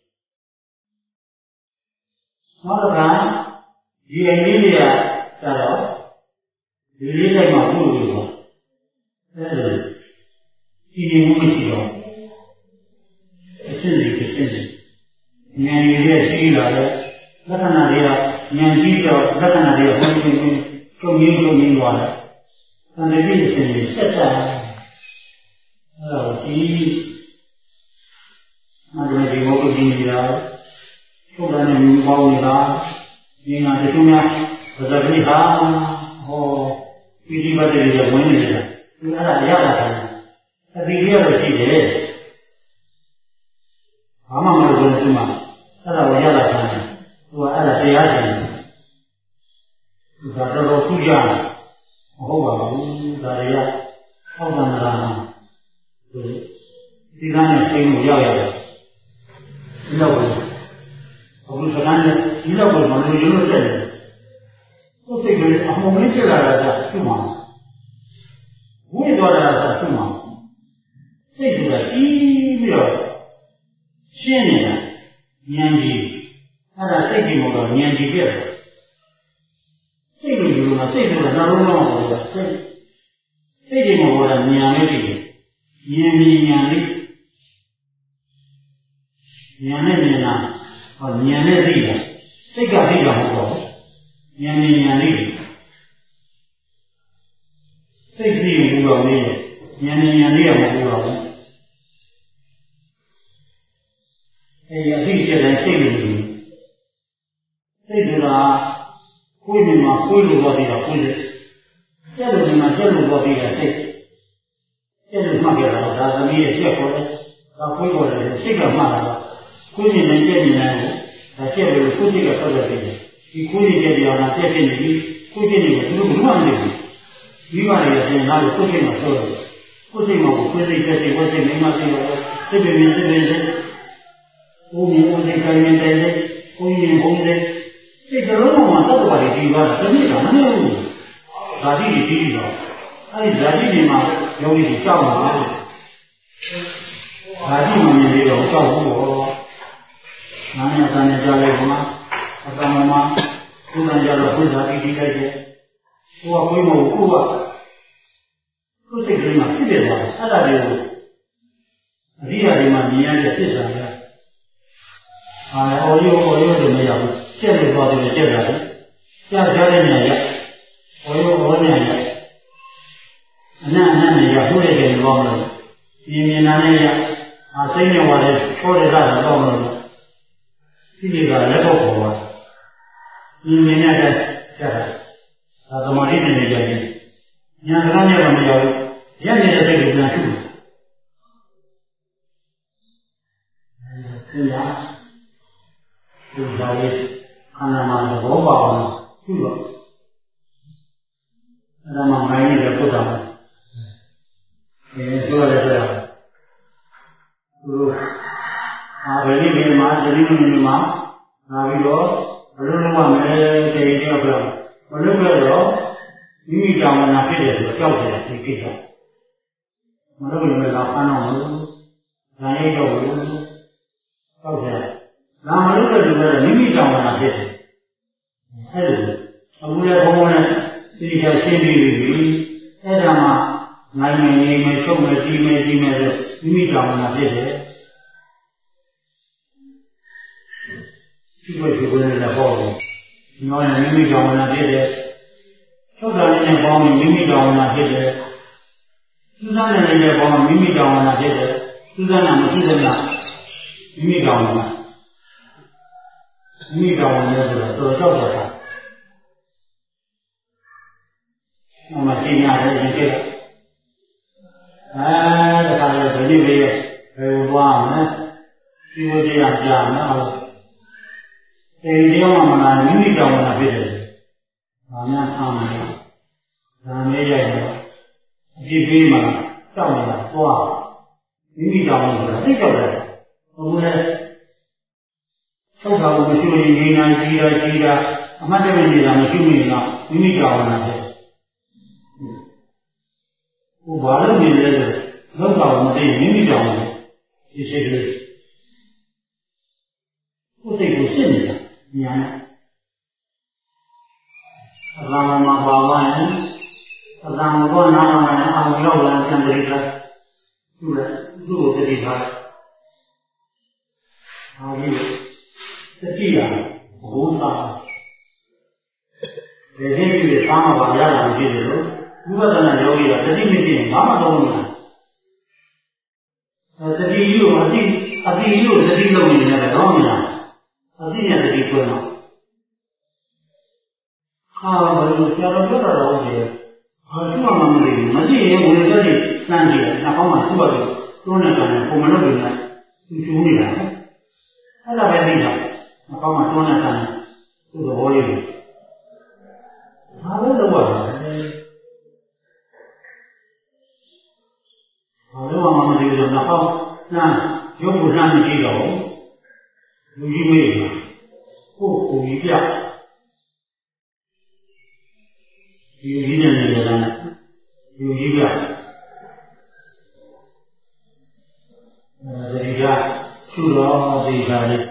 နောက်တစ်ခါဒီအင်းလေးတွေကကြတော့ဒီလေးတိုင်းမှာပြုလို့ဆိုအဲဒီဒီနေမှုမရှိတော့အစစ်တွေအစစ်တွေဉာဏ်ရည်ရဲ့ရှိလာတဲ့လက္ခဏာတွေကဉာဏ်ကြီးတော့လက္ခဏာတွေဟောပြီးပြီးချုပ်ရင်းချုပ်ရင်းသွားတယ်။သံဃာ့အစဉ်တွေဆက်တာအဲ့တော့ဒီမန္တလေးဒီဘုရားကြီးကြီးတာချုပ်တယ်နဲ့မြူပေါင်းနေတာဒီမှာတချို့များဗဇတိဟာဟောဒီဒီဘတ်တွေဝင်နေတယ်ဒီအဲ့ဒါရတာတယ်အတိရတော့ရှိတယ်ဘာမှမလုပ်ဘူးဒီမှာအဲ့ဒါကိုရတာတယ်သူကအဲ့ဒါတရားရှင်ဒါတော့တော့သူကြမဟုတ်ပါဘူးဒါတွေကဟောတာမလားဒီကနေ့သိလို့ရောက်ရတယ်ဒီတော့အခုစကားနဲ့ဒီတော့ကိုမလို့ရုံးလို့တက်တယ်သူစိတ်ကအမှုမင်းဖြစ်လာတာကသူ့မှာဝိသွားတာကသူ့မှာစိတ်ကကြီးပြီးတော့ရှင်းနေတာဉာဏ်ကြီးအဲ့ဒါစိတ်ကြီးမို့တော့ဉာဏ်ကြီးပြည့်တယ်စိတ်လို့ယူလို့စိတ်လို့နှလုံးသားကိုစိတ်စိတ်ကြီးမို့တော့ဉာဏ်လေးကြီးဉာဏ်မြင်ဉာဏ်လေးဉာဏ်နဲ့မြင်တာဟောဉာဏ်နဲ့သိတာစိတ်ကသိတာမဟုတ်တော့ဉာဏ်မြင်ဉာဏ်လေးစိတ်သိရင်ဘူးတော့နေဉာဏ်မြင်ဉာဏ်လေးကမဟုတ်တော့ဘူးအဲဒီအသိစိတ်တိုင်းစိတ်လို့ယူစိတ်ဆိုတာကိုယ်မြင်မှာကိုယ်လိုတော့ပြီးတော့ကိုယ်စိတ်လို့မြင်မှာစိတ်လို့တော့ပြီးတော့စိတ်စိတ်လို့မှတ်ကြတာဒါသမီးရဲ့စိတ်ခေါ်တယ်ဒါကိုယ်ခေါ်တယ်စိတ်ကမှတ်တာကိုယ်မြင်နေကြနေတယ်ဒါစိတ်လို့ကိုယ်စိတ်ကဆက်လက်ပြီးဒီကိုယ်ရည်တရားကစိတ်ဖြစ်နေပြီးကိုယ်စိတ်ကိုသူတို့ဘယ်မှမသိဘူးမိဘတွေရဲ့ငါတို့ကိုယ်စိတ်မှာဆိုတယ်ကိုယ်စိတ်မှာကိုယ်စိတ်စိတ်စိတ်ကိုယ်စိတ်မိမစိတ်ရောစိတ်ပြင်းစိတ်ပြင်းစိတ်ကိုယ်မြင်ကိုယ်စိတ်ကိုယ်မြင်တယ်ကိုယ်မြင်ကိုယ်စိတ်စိတ်ကလုံးမှာသတ္တဝါတွေဒီသွားတာတနည်းကမနေဘူးဓာတိတွေပြီးတော့အဲဒီဓာတိတွေမှာယောဂီတွေကြောက်မှာဓာတိမှမြင်ပြီးတော့ကြောက်ဘူးပေါ့နာမည်အတန်နဲ့ကြားလိုက်မှာအတန်မှာကုသံကြတော့ဘုရားတိတိလိုက်တယ်ကိုယ်ကကိုယ်မဟုတ်ကိုယ်ကကိုယ်စိတ်ကလေးမှာဖြစ်တယ်သွားအဲ့ဒါတွေကိုအရိယာတွေမှာမြင်ရတဲ့သစ္စာကအာအော်ရိုးအော်ရိုးတွေမရဘူးကျက်လို့သွားတယ်ကျက်တာလေကြားကြားတဲ့နေရာအော်ရိုးအော်နေရာအနံ့အနံ့နေရာဟိုးတဲ့တယ်ဘောမလို့မြင်မြင်နာနဲ့ရအာစိတ်နဲ့ဝါတဲ့ချောတဲ့ကတော့မလို့ဒီနေ့ကလက်ဖို့ပေါ်သွားမြင်မြင်နဲ့ကျက်တာဒါသမာဓိနဲ့နေကြတယ်ညာကလည်းမရဘူးရက်နေတဲ့စိတ်ကိုပြန်ထုတယ်အဲဒီကဒီဇာလေးခန္ဓာမှာသဘောပေါက်အောင်ပြုတော့အဲ့ဒါမှမိုင်းနေတဲ့ပုဒ်တာအဲဆိုရတယ်ဆိုရသူတို့အာဘယ်နည်းဒီမှာဒီနည်းဒီမှာလာပြီးတော့ဘယ်လိုလုပ်ရမလဲတည်ရပြောမလုပ်ရတော့မိမိကြောင့်နာဖြစ်တယ်ဆိုကြောက်တယ်ဒီကိစ္စမလုပ်ရင်လည်းလာဖမ်းတော့ဘူးဇာရိတ်တော့ဘူးကြောက်တယ်နာမလို့တဲ့လူကမိမိကြောင့်နာဖြစ်တယ်အဲ့လိုအခုလည်းဘုံဘုံနဲ့သိချာရှင်းပြီးပြီအဲ့ဒါမှနိုင်နေနေမချုပ်မကြည့်မကြည့်မဲ့ဆိုမိမိကြောင့်နာဖြစ်တယ်ဒီလိုဒီလိုလည်းပေါ့ဘူးညောင်းမိမိကြောင့်နာဖြစ်တယ်ချုပ်တာနဲ့ပေါင်းမိမိကြောင့်နာဖြစ်တယ်စူးစမ်းနေတယ်ပေါင်းမိမိကြောင့်နာဖြစ်တယ်စူးစမ်းတာမရှိတဲ့လားမိမိကြောင့်နာမိမိကြောင့်လည်းဆိုတော့တော်ကြောက်တာ။အမှရှင်းရတယ်ဒီကိစ္စ။အဲဒါကလည်းဒီနေ့လေးဘယ်လိုသွားမလဲ။ဒီလိုတရားကြားမယ်အောင်။အဲဒီတရားမှမလားမိမိကြောင့်လာဖြစ်တယ်။ဘာများအားမလဲ။ဒါနဲ့ရိုက်တော့အပြစ်ပေးမှတောက်နေတာသွား။မိမိကြောင့်ဆိုတာသိကြောက်တယ်။ဘုရားလည်းထုတ်တာကိုမရှိရင်ငြိမ်းနိုင်ကြီးတာကြီးတာအမှတ်တမဲ့နေတာမရှိမိရင်တော့မိမိကြောင်လာတယ်ဟိုဘာလို့နေလဲဆိုလောက်တော်မသိမိမိကြောင်တယ်ဒီစိတ်ကလေးကိုယ်စိတ်ကိုရှင်းနေတာညာနဲ့အရမမှာပါပါရင်အရမဘောနာမနဲ့အောင်ရောက်လာတဲ့တိထားသူ့လည်းသူ့ကိုတိထားအားကြီးတတိယဘုံသာဒီနေ့ဒီသာမဘာရတာမရှိသေးလို့ဥပဒနာယောဂီကတတိမရှိရင်ဘာမှတော့မလုပ်ဘူးတတိယကိုအတိအတိယကိုတတိလုပ်နေတယ်တော့မလားအတိနဲ့တတိကိုတော့အာဘယ်လိုဆရာတော်ပြောတာတော့ဒီဘာလို့မှမမသိဘူးမရှိရင်ဝင်စက်တွေစမ်းကြည့်တယ်နောက်ပေါင်းမှသူ့ဘက်ကိုတွန်းနေတယ်ပုံမလုပ်ဘူးလားသူကျူးနေတာအဲ့ဒါပဲသိတာနောက်ပေါင်းမှတွန်းနေတယ်သူ့သဘောလေးကိုဘာလို့လုပ်ရလဲဘာလို့မှမသိဘူးဆိုတော့နောက်ပေါင်းနာရုပ်ကိုနားမကြည့်တော့လူကြီးမေးကိုကိုကြီးပြဒီကြီးနဲ့နေကြတယ်လူကြီးပြအဲဒီကသူ့တော်ဒီကလေး